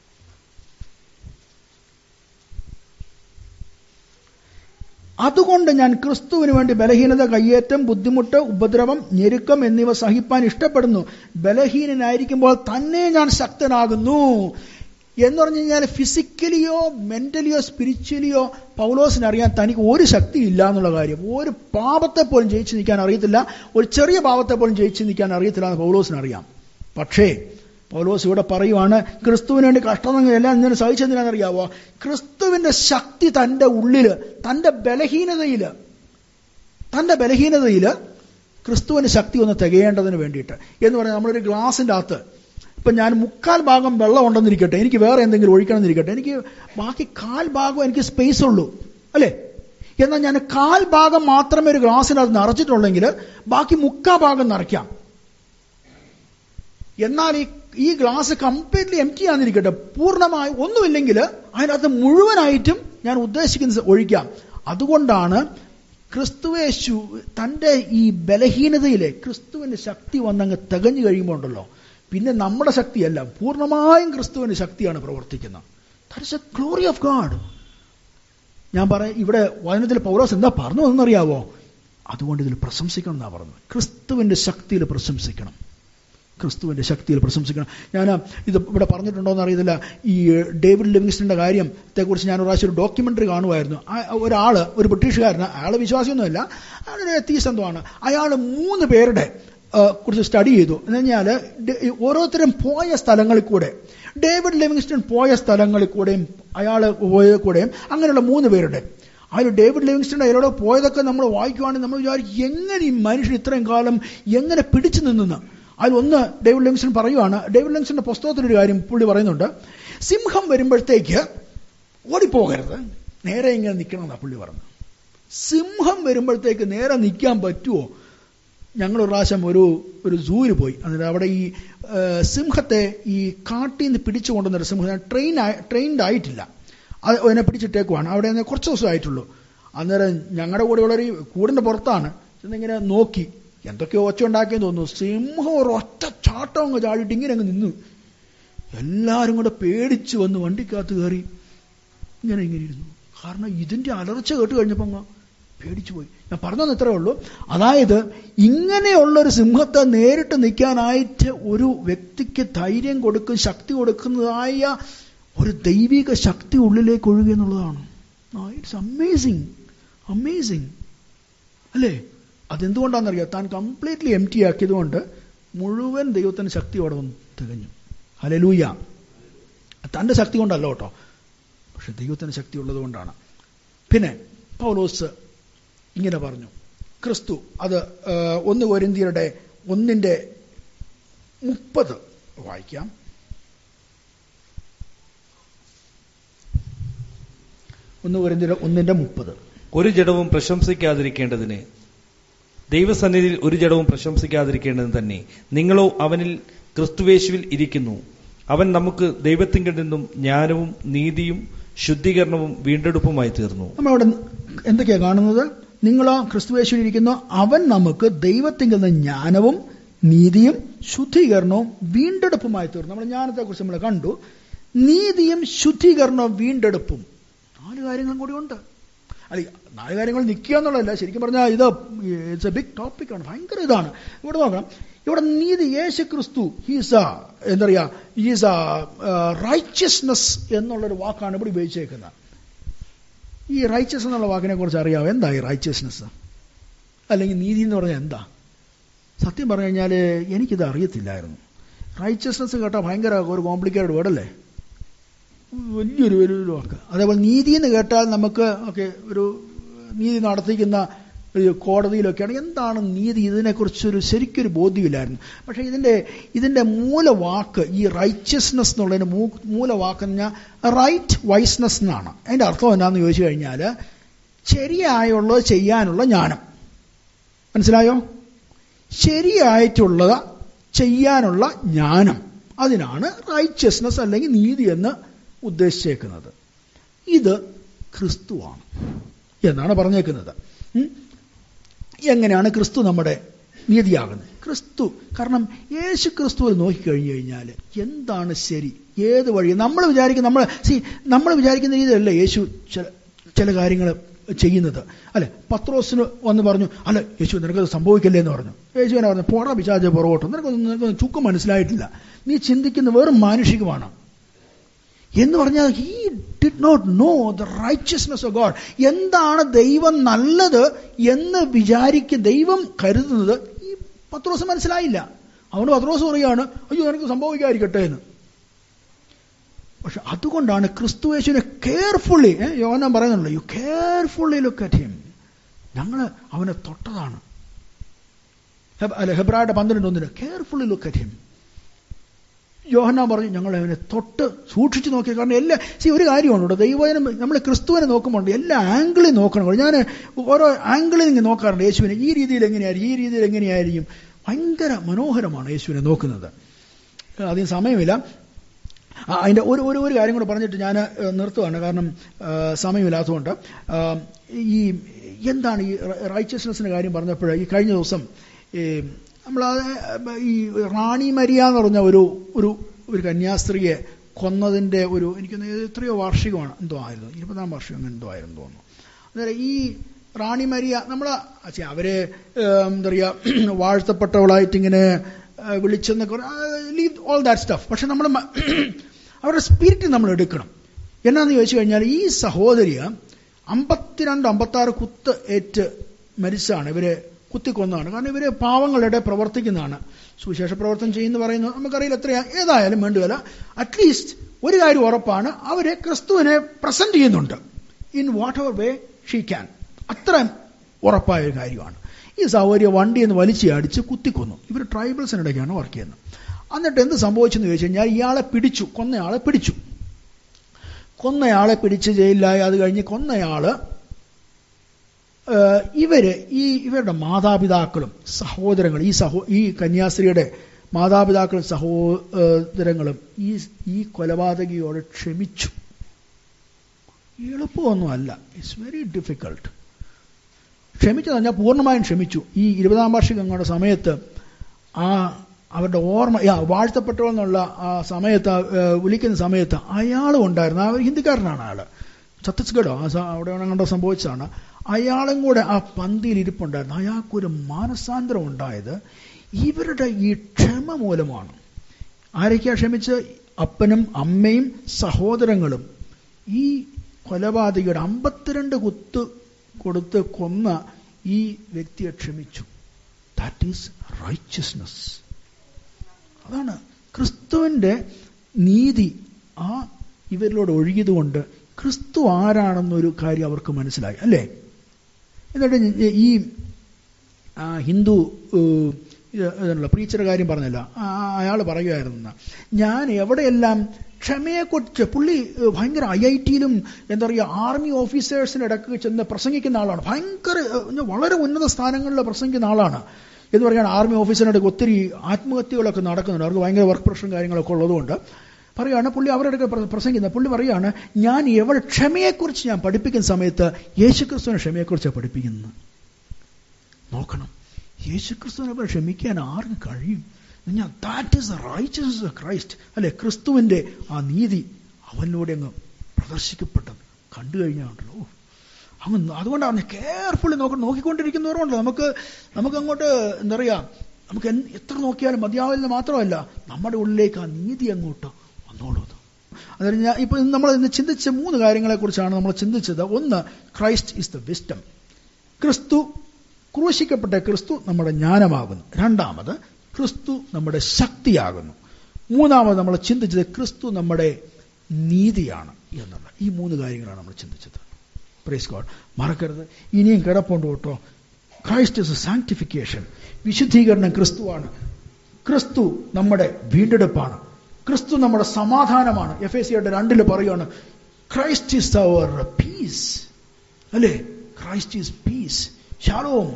അതുകൊണ്ട് ഞാൻ ക്രിസ്തുവിന് വേണ്ടി ബലഹീനത, കയ്യേറ്റം, ബുദ്ധിമുട്ട്, ഉപദ്രവം, ഞെരുക്കം എന്നിവ സഹിപ്പാൻ ഇഷ്ടപ്പെടുന്നു. ബലഹീനനായിരിക്കുമ്പോൾ തന്നെ ഞാൻ ശക്തനാകുന്നു എന്ന് പറഞ്ഞു കഴിഞ്ഞാൽ, ഫിസിക്കലിയോ മെന്റലിയോ സ്പിരിച്വലിയോ പൗലോസിനറിയാൻ തനിക്ക് ഒരു ശക്തി ഇല്ല എന്നുള്ള കാര്യം. ഒരു പാപത്തെ പോലും ജയിച്ചു നിൽക്കാൻ അറിയത്തില്ല, ഒരു ചെറിയ പാപത്തെ പോലും ജയിച്ചു നിൽക്കാൻ അറിയത്തില്ല എന്ന് പൗലോസിനറിയാം. പക്ഷേ പൗലോസ് ഇവിടെ പറയുവാണ്, ക്രിസ്തുവിന് വേണ്ടി കഷ്ടങ്ങൾ എല്ലാം ഇങ്ങനെ സഹിച്ചെന്തിനാണെന്നറിയാവോ? ക്രിസ്തുവിന്റെ ശക്തി തന്റെ ഉള്ളില്, തന്റെ ബലഹീനതയില് ക്രിസ്തുവിന്റെ ശക്തി ഒന്ന് തികയേണ്ടതിന് വേണ്ടിയിട്ട്. എന്ന് പറഞ്ഞാൽ, നമ്മളൊരു ഗ്ലാസിന്റെ അകത്ത് ഇപ്പൊ ഞാൻ 3/4 ഭാഗം വെള്ളം ഉണ്ടെന്നിരിക്കട്ടെ, എനിക്ക് വേറെ എന്തെങ്കിലും ഒഴിക്കണം എന്നിരിക്കട്ടെ, എനിക്ക് ബാക്കി 1/4 ഭാഗം എനിക്ക് സ്പേസ് ഉള്ളൂ അല്ലേ? എന്നാൽ ഞാൻ 1/4 ഭാഗം മാത്രമേ ഒരു ഗ്ലാസിനകത്ത് നിറച്ചിട്ടുള്ളെങ്കിൽ ബാക്കി 3/4 ഭാഗം നിറയ്ക്കാം. എന്നാൽ ഈ ഗ്ലാസ് കംപ്ലീറ്റ്ലി എംപ്റ്റി ആണെന്നിരിക്കട്ടെ, പൂർണ്ണമായി ഒന്നുമില്ലെങ്കിൽ അതിനകത്ത് മുഴുവനായിട്ടും ഞാൻ ഉദ്ദേശിക്കുന്നത് ഒഴിക്കാം. അതുകൊണ്ടാണ് ക്രിസ്തുവേശു തന്റെ ഈ ബലഹീനതയിലെ ക്രിസ്തുവിന്റെ ശക്തി വന്നങ്ങ് തികഞ്ഞു കഴിയുമ്പോൾ ഉണ്ടല്ലോ, പിന്നെ നമ്മുടെ ശക്തിയല്ല, പൂർണ്ണമായും ക്രിസ്തുവിന്റെ ശക്തിയാണ് പ്രവർത്തിക്കുന്നത്. That is a glory of God. ഞാൻ പറയാം, ഇവിടെ വചനത്തിൽ പൗലോസ് എന്താ പറഞ്ഞു എന്നറിയാവോ? അതുകൊണ്ട് ഇതിൽ പ്രശംസിക്കണം എന്നാ പറഞ്ഞത്. ക്രിസ്തുവിന്റെ ശക്തിയിൽ പ്രശംസിക്കണം, ക്രിസ്തുവിന്റെ ശക്തിയിൽ പ്രശംസിക്കണം. ഞാൻ ഇത് ഇവിടെ പറഞ്ഞിട്ടുണ്ടോ എന്ന് അറിയത്തില്ല. ഈ ഡേവിഡ് ലിവിങ്സ്റ്റന്റെ കാര്യത്തെക്കുറിച്ച് ഞാൻ ഒരു പ്രാവശ്യം ഒരു ഡോക്യുമെന്ററി കാണുമായിരുന്നു. ഒരു ബ്രിട്ടീഷുകാരന്, അയാൾ വിശ്വാസിയൊന്നുമല്ല, അയാളൊരു എത്തീസ്റ്റ് എന്തോ ആണ്. അയാൾ 3 പേരുടെ കുറിച്ച് സ്റ്റഡി ചെയ്തു. എന്ന് പറഞ്ഞാൽ ഓരോരുത്തരും പോയ സ്ഥലങ്ങളിൽ കൂടെ, ഡേവിഡ് ലിവിങ്സ്റ്റൺ പോയ സ്ഥലങ്ങളിൽ കൂടെയും അയാൾ പോയ കൂടെയും അങ്ങനെയുള്ള 3 പേരുടെ. അതിൽ ഡേവിഡ് ലിവിങ്സ്റ്റൺ അയാളോട് പോയതൊക്കെ നമ്മൾ വായിക്കുവാണെങ്കിൽ നമ്മൾ വിചാരിക്കും, എങ്ങനെ ഈ മനുഷ്യൻ ഇത്രയും കാലം എങ്ങനെ പിടിച്ചു നിന്നെന്ന്. അതിലൊന്ന് ഡേവിഡ് ലിവിങ്സ്റ്റൺ പറയുവാണ്. ഡേവിഡ് ലിവിങ്സ്റ്റന്റെ പുസ്തകത്തിലൊരു കാര്യം പുള്ളി പറയുന്നുണ്ട്, സിംഹം വരുമ്പോഴത്തേക്ക് ഓടിപ്പോകരുത്, നേരെ ഇങ്ങനെ നിൽക്കണമെന്നാണ് പുള്ളി പറഞ്ഞത്. സിംഹം വരുമ്പോഴത്തേക്ക് നേരെ നിൽക്കാൻ പറ്റുമോ? ഞങ്ങളൊരു പ്രാവശ്യം ഒരു സൂവിൽ പോയി. എന്നിട്ട് അവിടെ ഈ സിംഹത്തെ ഈ കാട്ടിൽ നിന്ന് പിടിച്ചു കൊണ്ടുവന്നൊരു സിംഹം ട്രെയിൻഡ് ആയിട്ടില്ല, അതിനെ പിടിച്ചിട്ടേക്കുവാണ്. അവിടെ കുറച്ച് ദിവസമായിട്ടുള്ളൂ. അന്നേരം ഞങ്ങളുടെ കൂടെയുള്ളൊരു കൂടിന്റെ പുറത്താണ് ചെന്നിങ്ങനെ നോക്കി, എന്തൊക്കെയോ ഒച്ച ഉണ്ടാക്കിയെന്ന് തോന്നുന്നു. സിംഹം ഒരൊറ്റ ചാട്ടം അങ്ങ് ചാടിയിട്ട് ഇങ്ങനെ അങ്ങ് നിന്നു. എല്ലാവരും കൂടെ പേടിച്ച് വന്ന് വണ്ടിക്കകത്ത് കയറി ഇങ്ങനെ ഇരുന്നു. കാരണം ഇതിന്റെ അലർച്ച കേട്ട് കഴിഞ്ഞപ്പോൾ അങ്ങ് പേടിച്ചു പോയി. ഞാൻ പറഞ്ഞതെന്ന് ഇത്രേ ഉള്ളൂ. അതായത് ഇങ്ങനെയുള്ളൊരു സിംഹത്തെ നേരിട്ട് നിൽക്കാനായിട്ട് ഒരു വ്യക്തിക്ക് ധൈര്യം കൊടുക്കും, ശക്തി കൊടുക്കുന്നതായ ഒരു ദൈവിക ശക്തി ഉള്ളിലേക്ക് ഒഴുകുക എന്നുള്ളതാണ്. ഇറ്റ്സ് അമേസിങ് അല്ലേ? അതെന്തുകൊണ്ടാണെന്നറിയാം, താൻ കംപ്ലീറ്റ്ലി എം ടി ആക്കിയതുകൊണ്ട് മുഴുവൻ ദൈവത്തിന്റെ ശക്തിയോടെ വന്ന് തികഞ്ഞു. ഹല്ലേലൂയ. തന്റെ ശക്തി കൊണ്ടല്ല കേട്ടോ, പക്ഷെ ദൈവത്തിന്റെ ശക്തി ഉള്ളത് കൊണ്ടാണ്. പിന്നെ പൗലോസ് ഇങ്ങനെ പറഞ്ഞു, ക്രിസ്തു, അത് 1 കൊരിന്ത്യരുടെ 1:30 വായിക്കാം. 1 കൊരിന്ത്യരുടെ 1:30. ഒരു ജഡവും പ്രശംസിക്കാതിരിക്കേണ്ടതിന്, ദൈവസന്നിധിയിൽ ഒരു ജഡവും പ്രശംസിക്കാതിരിക്കേണ്ടതിന് തന്നെ നിങ്ങളോ അവനിൽ ക്രിസ്തുവേശുവിൽ ഇരിക്കുന്നു. അവൻ നമുക്ക് ദൈവത്തിങ്കിൽ നിന്നും ജ്ഞാനവും നീതിയും ശുദ്ധീകരണവും വീണ്ടെടുപ്പുമായി തീർന്നു. നമ്മളവിടെ എന്തൊക്കെയാ കാണുന്നത്? നിങ്ങളോ ക്രിസ്തുവേശുവിൽ ഇരിക്കുന്നു, അവൻ നമുക്ക് ദൈവത്തിങ്കിൽ നിന്ന് ജ്ഞാനവും നീതിയും ശുദ്ധീകരണവും വീണ്ടെടുപ്പുമായി തീർന്നു. നമ്മൾ ജ്ഞാനത്തെക്കുറിച്ച് നമ്മൾ കണ്ടു. നീതിയും ശുദ്ധീകരണവും വീണ്ടെടുപ്പും, 4 കാര്യങ്ങളും കൂടി ഉണ്ട്. അല്ല, 4 കാര്യങ്ങൾ നിൽക്കുക എന്നുള്ളതല്ല, ശരിക്കും പറഞ്ഞാൽ ഇറ്റ്സ് എ ബിഗ് ടോപ്പിക്കാണ്, ഭയങ്കര ഇതാണ്. ഇവിടെ നോക്കണം, ഇവിടെ നീതി, യേശു ക്രിസ്തു ഈസ് റൈച്ചസ്നെസ് എന്നുള്ളൊരു വാക്കാണ് ഇവിടെ ഉപയോഗിച്ചേക്കുന്നത്. ഈ റൈച്ചസ് എന്നുള്ള വാക്കിനെ കുറിച്ച് അറിയാമോ? എന്താ ഈ റൈച്ചസ്നെസ് അല്ലെങ്കിൽ നീതി എന്ന് പറഞ്ഞാൽ എന്താ? സത്യം പറഞ്ഞു കഴിഞ്ഞാൽ എനിക്കിത് അറിയത്തില്ലായിരുന്നു. റൈച്ചസ്നെസ് കേട്ടാൽ ഭയങ്കര ഒരു കോംപ്ലിക്കേറ്റഡ് വേർഡല്ലേ, വലിയൊരു വാക്ക്. അതേപോലെ നീതി എന്ന് കേട്ടാൽ നമുക്ക് ഒരു നീതി നടത്തിക്കുന്ന കോടതിയിലൊക്കെയാണ് എന്താണ് നീതി, ഇതിനെക്കുറിച്ചൊരു ശരിക്കൊരു ബോധ്യമില്ലായിരുന്നു. പക്ഷെ ഇതിന്റെ മൂലവാക്ക്, ഈ റൈച്ചസ്നെസ് എന്നുള്ളതിന്റെ മൂലവാക്ക് എന്ന് പറഞ്ഞാൽ റൈറ്റ് വൈസ്നെസ് എന്നാണ്. അതിന്റെ അർത്ഥം എന്താണെന്ന് ചോദിച്ചു കഴിഞ്ഞാൽ ശരിയായുള്ളത് ചെയ്യാനുള്ള ജ്ഞാനം. മനസ്സിലായോ? ശരിയായിട്ടുള്ളത് ചെയ്യാനുള്ള ജ്ഞാനം, അതിനാണ് റൈച്ചസ്നെസ് അല്ലെങ്കിൽ നീതി എന്ന് ഉദ്ദേശിച്ചേക്കുന്നത്. ഇത് ക്രിസ്തുവാണ് എന്നാണ് പറഞ്ഞേക്കുന്നത്. എങ്ങനെയാണ് ക്രിസ്തു നമ്മുടെ നീതിയാകുന്നത്? ക്രിസ്തു, കാരണം യേശു ക്രിസ്തുവിൽ നോക്കിക്കഴിഞ്ഞു കഴിഞ്ഞാൽ എന്താണ് ശരി, ഏത് വഴി നമ്മൾ വിചാരിക്കുന്ന രീതിയല്ല യേശു ചില കാര്യങ്ങൾ ചെയ്യുന്നത്. അല്ലെ, പത്രോസിന് വന്ന് പറഞ്ഞു, അല്ല യേശു നിനക്കത് സംഭവിക്കല്ലേ എന്ന് പറഞ്ഞു. യേശുവിനെ പറഞ്ഞു, പോടാ പിശാചേ പുറകോട്ട്, നിനക്കൊന്നും ചുക്കും മനസ്സിലായിട്ടില്ല, നീ ചിന്തിക്കുന്ന വെറും മാനുഷികമാണ് എന്ന് പറഞ്ഞാൽ he did not know the righteousness of God. എന്താണ് ദൈവം നല്ലത് എന്ന് ദൈവം കരുതുന്നത് ഈ പത്രോസ് മനസ്സിലായില്ല. അതുകൊണ്ട് പത്രോസ് പറയുകയാണ്, അയ്യോ നിനക്ക് സംഭവിക്കാതിരിക്കട്ടെ എന്ന്. പക്ഷെ അതുകൊണ്ടാണ് ക്രിസ്തുയേശുവിനെ കെയർഫുള്ളി, യോഹന്നാൻ പറയുന്നുണ്ടല്ലോ, you carefully look at him. ഞങ്ങൾ അവനെ തൊട്ടതാണ്. ഹെബ്രായരുടെ 12:1 കെയർഫുള്ളി ലുക്ക് അറ്റ് ഹിം. യോഹന്നാൻ പറഞ്ഞു, ഞങ്ങൾ അവനെ തൊട്ട് സൂക്ഷിച്ചു നോക്കിയ. കാരണം ഒരു കാര്യമാണ് ഇവിടെ, ദൈവവചനം നമ്മൾ ക്രിസ്തുവിനെ നോക്കുമ്പോൾ എല്ലാ ആംഗിളിൽ നോക്കണം. ഞാൻ ഓരോ ആംഗിളിൽ ഇങ്ങനെ നോക്കാറുണ്ട് യേശുവിനെ. ഈ രീതിയിൽ എങ്ങനെയായിരിക്കും. ഭയങ്കര മനോഹരമാണ് യേശുവിനെ നോക്കുന്നത്. അധികം സമയമില്ല. അതിൻ്റെ ഒരു കാര്യം കൂടെ പറഞ്ഞിട്ട് ഞാൻ നിർത്തുകയാണ്, കാരണം സമയമില്ലാത്തതുകൊണ്ട്. എന്താണ് ഈ റൈച്ചസ്നെസ്സിന്റെ കാര്യം പറഞ്ഞപ്പോൾ, ഈ കഴിഞ്ഞ ദിവസം നമ്മളത് ഈ റാണി മരിയ എന്ന് പറഞ്ഞ ഒരു കന്യാസ്ത്രീയെ കൊന്നതിൻ്റെ എനിക്ക് എത്രയോ വാർഷികമാണ് എന്തോ ആയിരുന്നു, 20-ാം വാർഷികം എന്തോ ആയിരുന്നു തോന്നുന്നു. അന്നേരം ഈ റാണി മരിയ അവരെ എന്താ പറയുക വാഴ്ത്തപ്പെട്ടവളായിട്ടിങ്ങനെ വിളിച്ചെന്നൊക്കെ ലീവ് ഓൾ ദാറ്റ് സ്റ്റഫ്. പക്ഷെ നമ്മൾ അവരുടെ സ്പിരിറ്റ് നമ്മൾ എടുക്കണം. എന്നാന്ന് ചോദിച്ചു കഴിഞ്ഞാൽ ഈ സഹോദരിയ 52-56 കുത്ത് ഏറ്റ് മരിച്ചാണ്. ഇവരെ കുത്തിക്കൊന്നതാണ്. കാരണം ഇവര് പാവങ്ങളുടെ പ്രവർത്തിക്കുന്നതാണ്. സുവിശേഷ പ്രവർത്തനം ചെയ്യുന്നു പറയുന്നത് നമുക്കറിയില്ല എത്രയാ, ഏതായാലും വേണ്ടുകയില്ല. അറ്റ്ലീസ്റ്റ് ഒരു കാര്യം ഉറപ്പാണ്, അവരെ ക്രിസ്തുവിനെ പ്രസന്റ് ചെയ്യുന്നുണ്ട് in whatever way she can. അത്ര ഉറപ്പായ ഒരു കാര്യമാണ്. ഈ സഹോദരിയെ വണ്ടിയിൽ നിന്ന് വലിച്ചു അടിച്ച് കുത്തിക്കൊന്നു. ഇവർ ട്രൈബൽസിനിടയ്ക്കാണ് വർക്ക് ചെയ്യുന്നത്. എന്നിട്ട് എന്ത് സംഭവിച്ചെന്ന് ചോദിച്ചു കഴിഞ്ഞാൽ ഇയാളെ പിടിച്ചു, കൊന്നയാളെ പിടിച്ച് ജയിലിലായി. അത് കഴിഞ്ഞ് കൊന്നയാള് ഇവരുടെ മാതാപിതാക്കളും സഹോദരങ്ങളും ഈ കന്യാസ്ത്രീയുടെ മാതാപിതാക്കളും സഹോദരങ്ങളും ഈ കൊലപാതകിയോട് ക്ഷമിച്ചു. എളുപ്പമൊന്നുമല്ല, ഇറ്റ്സ് വെരി ഡിഫിക്കൾട്ട്. ക്ഷമിച്ചെന്ന് പറഞ്ഞാൽ പൂർണ്ണമായും ക്ഷമിച്ചു. ഈ 20-ാം വാർഷികങ്ങളുടെ സമയത്ത് അവരുടെ ഓർമ്മ വാഴ്ത്തപ്പെട്ടവെന്നുള്ള ആ സമയത്ത് വിളിക്കുന്ന സമയത്ത് അയാളും ഉണ്ടായിരുന്നു. ആ ഹിന്ദിക്കാരനാണ് അയാൾ, ഛത്തീസ്ഗഡോ അവിടെ കണ്ടോ സംഭവിച്ചതാണ്. അയാളും കൂടെ ആ പന്തിയിൽ ഇരിപ്പുണ്ടായിരുന്നു. അയാൾക്കൊരു മാനസാന്തരം ഉണ്ടായത് ഇവരുടെ ഈ ക്ഷമ മൂലമാണ്. ആരൊക്കെയാ ക്ഷമിച്ച്? അപ്പനും അമ്മയും സഹോദരങ്ങളും. ഈ കൊലപാതകയുടെ 52 കുത്ത് കൊടുത്ത് കൊന്ന ഈ വ്യക്തിയെ ക്ഷമിച്ചു. That is righteousness. അതാണ് ക്രിസ്തുവിന്റെ നീതി ഇവരിലൂടെ ഒഴുകിയതുകൊണ്ട് ക്രിസ്തു ആരാണെന്നൊരു കാര്യം അവർക്ക് മനസ്സിലായി, അല്ലേ? എന്നിട്ട് ഈ ഹിന്ദു പ്രീച്ചറുടെ കാര്യം പറഞ്ഞല്ലോ, അയാൾ പറയുമായിരുന്നു, ഞാൻ എവിടെയെല്ലാം ക്ഷമയെക്കുറിച്ച്, പുള്ളി ഭയങ്കര IIT-യിലും എന്താ പറയുക ആർമി ഓഫീസേഴ്സിൻ്റെ ഇടയ്ക്ക് ചെന്ന് പ്രസംഗിക്കുന്ന ആളാണ്. വളരെ ഉന്നത സ്ഥാനങ്ങളിൽ പ്രസംഗിക്കുന്ന ആളാണ്. എന്ന് പറയുകയാണ് ആർമി ഓഫീസറിൻ്റെ ഒത്തിരി ആത്മഹത്യകളൊക്കെ നടക്കുന്നുണ്ട്. അവർക്ക് ഭയങ്കര വർക്ക് പ്രഷറും കാര്യങ്ങളൊക്കെ ഉള്ളതുകൊണ്ട് പറയുകയാണ്, പുള്ളി അവരുടെ പ്രസംഗിക്കുന്നത്. പുള്ളി പറയുകയാണ്, ഞാൻ ക്ഷമയെക്കുറിച്ച് ഞാൻ പഠിപ്പിക്കുന്ന സമയത്ത് യേശുക്രിസ്തുവിനെ ക്ഷമയെക്കുറിച്ചാണ് പഠിപ്പിക്കുന്നത്. നോക്കണം, യേശുക്രിസ്തുവിനെ ക്ഷമിക്കാൻ ആർക്കും കഴിയും? That is the righteousness of Christ, അല്ലെ? ക്രിസ്തുവിന്റെ ആ നീതി അവനിലൂടെ അങ്ങ് പ്രദർശിക്കപ്പെട്ടത് കണ്ടു കഴിഞ്ഞാണല്ലോ. അതുകൊണ്ടാണ് കെയർഫുള്ളി നോക്കിക്കൊണ്ടിരിക്കുന്നവരുണ്ട്. നമുക്ക് അങ്ങോട്ട് എന്താ പറയുക, നമുക്ക് എത്ര നോക്കിയാലും മതിയാവില്ല. മാത്രമല്ല നമ്മുടെ ഉള്ളിലേക്ക് ആ നീതി അങ്ങോട്ട് വന്നോളൂ. അതായത് ഇപ്പൊ നമ്മൾ ഇന്ന് ചിന്തിച്ച 3 കാര്യങ്ങളെക്കുറിച്ചാണ് നമ്മൾ ചിന്തിച്ചത്. ഒന്ന്, ക്രൈസ്റ്റ് ഈസ് ദ വിസ്ഡം. ക്രൂശിക്കപ്പെട്ട ക്രിസ്തു നമ്മുടെ ജ്ഞാനമാകുന്നു. രണ്ടാമത്, ക്രിസ്തു നമ്മുടെ ശക്തിയാകുന്നു. മൂന്നാമത് നമ്മൾ ചിന്തിച്ചത് ക്രിസ്തു നമ്മുടെ നീതിയാണ് എന്നുള്ള ഈ 3 കാര്യങ്ങളാണ് നമ്മൾ ചിന്തിച്ചത്. Praise God. മറക്കരുത്, ഇനിയും കിടപ്പുണ്ട് കേട്ടോ. Christ is a sanctification. വിശുദ്ധീകരണം ക്രിസ്തുവാണ്. ക്രിസ്തു നമ്മുടെ വീണ്ടെടുപ്പാണ്. ക്രിസ്തു നമ്മുടെ സമാധാനമാണ്. എഫേസ്യരുടെ 2 പറയുകയാണ്, ക്രൈസ്റ്റ് ഈസ് അവർ പീസ്, അല്ലേ? Christ is peace. ഷാലോം,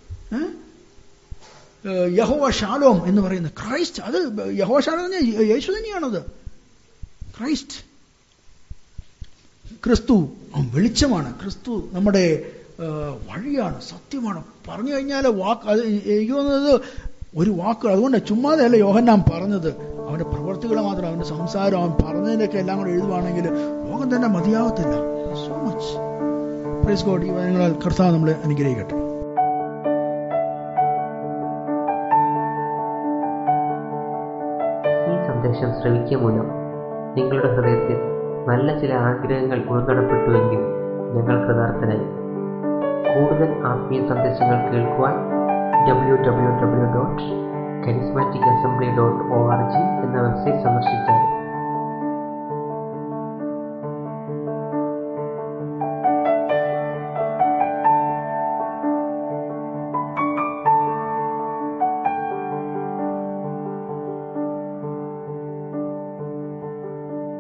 യഹോവ ഷാലോം എന്ന് പറയുന്ന ക്രൈസ്റ്റ്, അത് യഹോവ ഷാലോം തന്നെ യേശു തന്നെയാണത്. ക്രൈസ്റ്റ്, ക്രിസ്തു വെളിച്ചമാണ്. ക്രിസ്തു നമ്മുടെ വഴിയാണ്, സത്യമാണ്. പറഞ്ഞു കഴിഞ്ഞാൽ എനിക്ക് തോന്നുന്നത് ഒരു വാക്ക്, അതുകൊണ്ട് ചുമ്മാതല്ല യോഹന്നാൻ പറഞ്ഞത്. അവന്റെ പ്രവർത്തികൾ മാത്രം, അവന്റെ സംസാരം, അവൻ പറഞ്ഞതിൻ്റെയൊക്കെ എല്ലാം കൂടെ എഴുതുവാണെങ്കിൽ ലോകം തന്നെ മതിയാവത്തില്ല. So much. Praise God. ഈ വചനങ്ങളാൽ കർത്താവ് നമ്മളെ അനുഗ്രഹിക്കട്ടെ. ഈ സന്ദേശം ശ്രവിക്കുക മൂലം നിങ്ങളുടെ ഹൃദയത്തിൽ നല്ല ചില ആഗ്രഹങ്ങൾ ഉൾക്കടപ്പെട്ടുവെങ്കിൽ ഞങ്ങൾ കൃതാർത്ഥനായി. കൂടുതൽ ആത്മീയ സന്ദേശങ്ങൾ കേൾക്കുവാൻ www.charismaticassembly.org എന്ന വെബ്സൈറ്റ്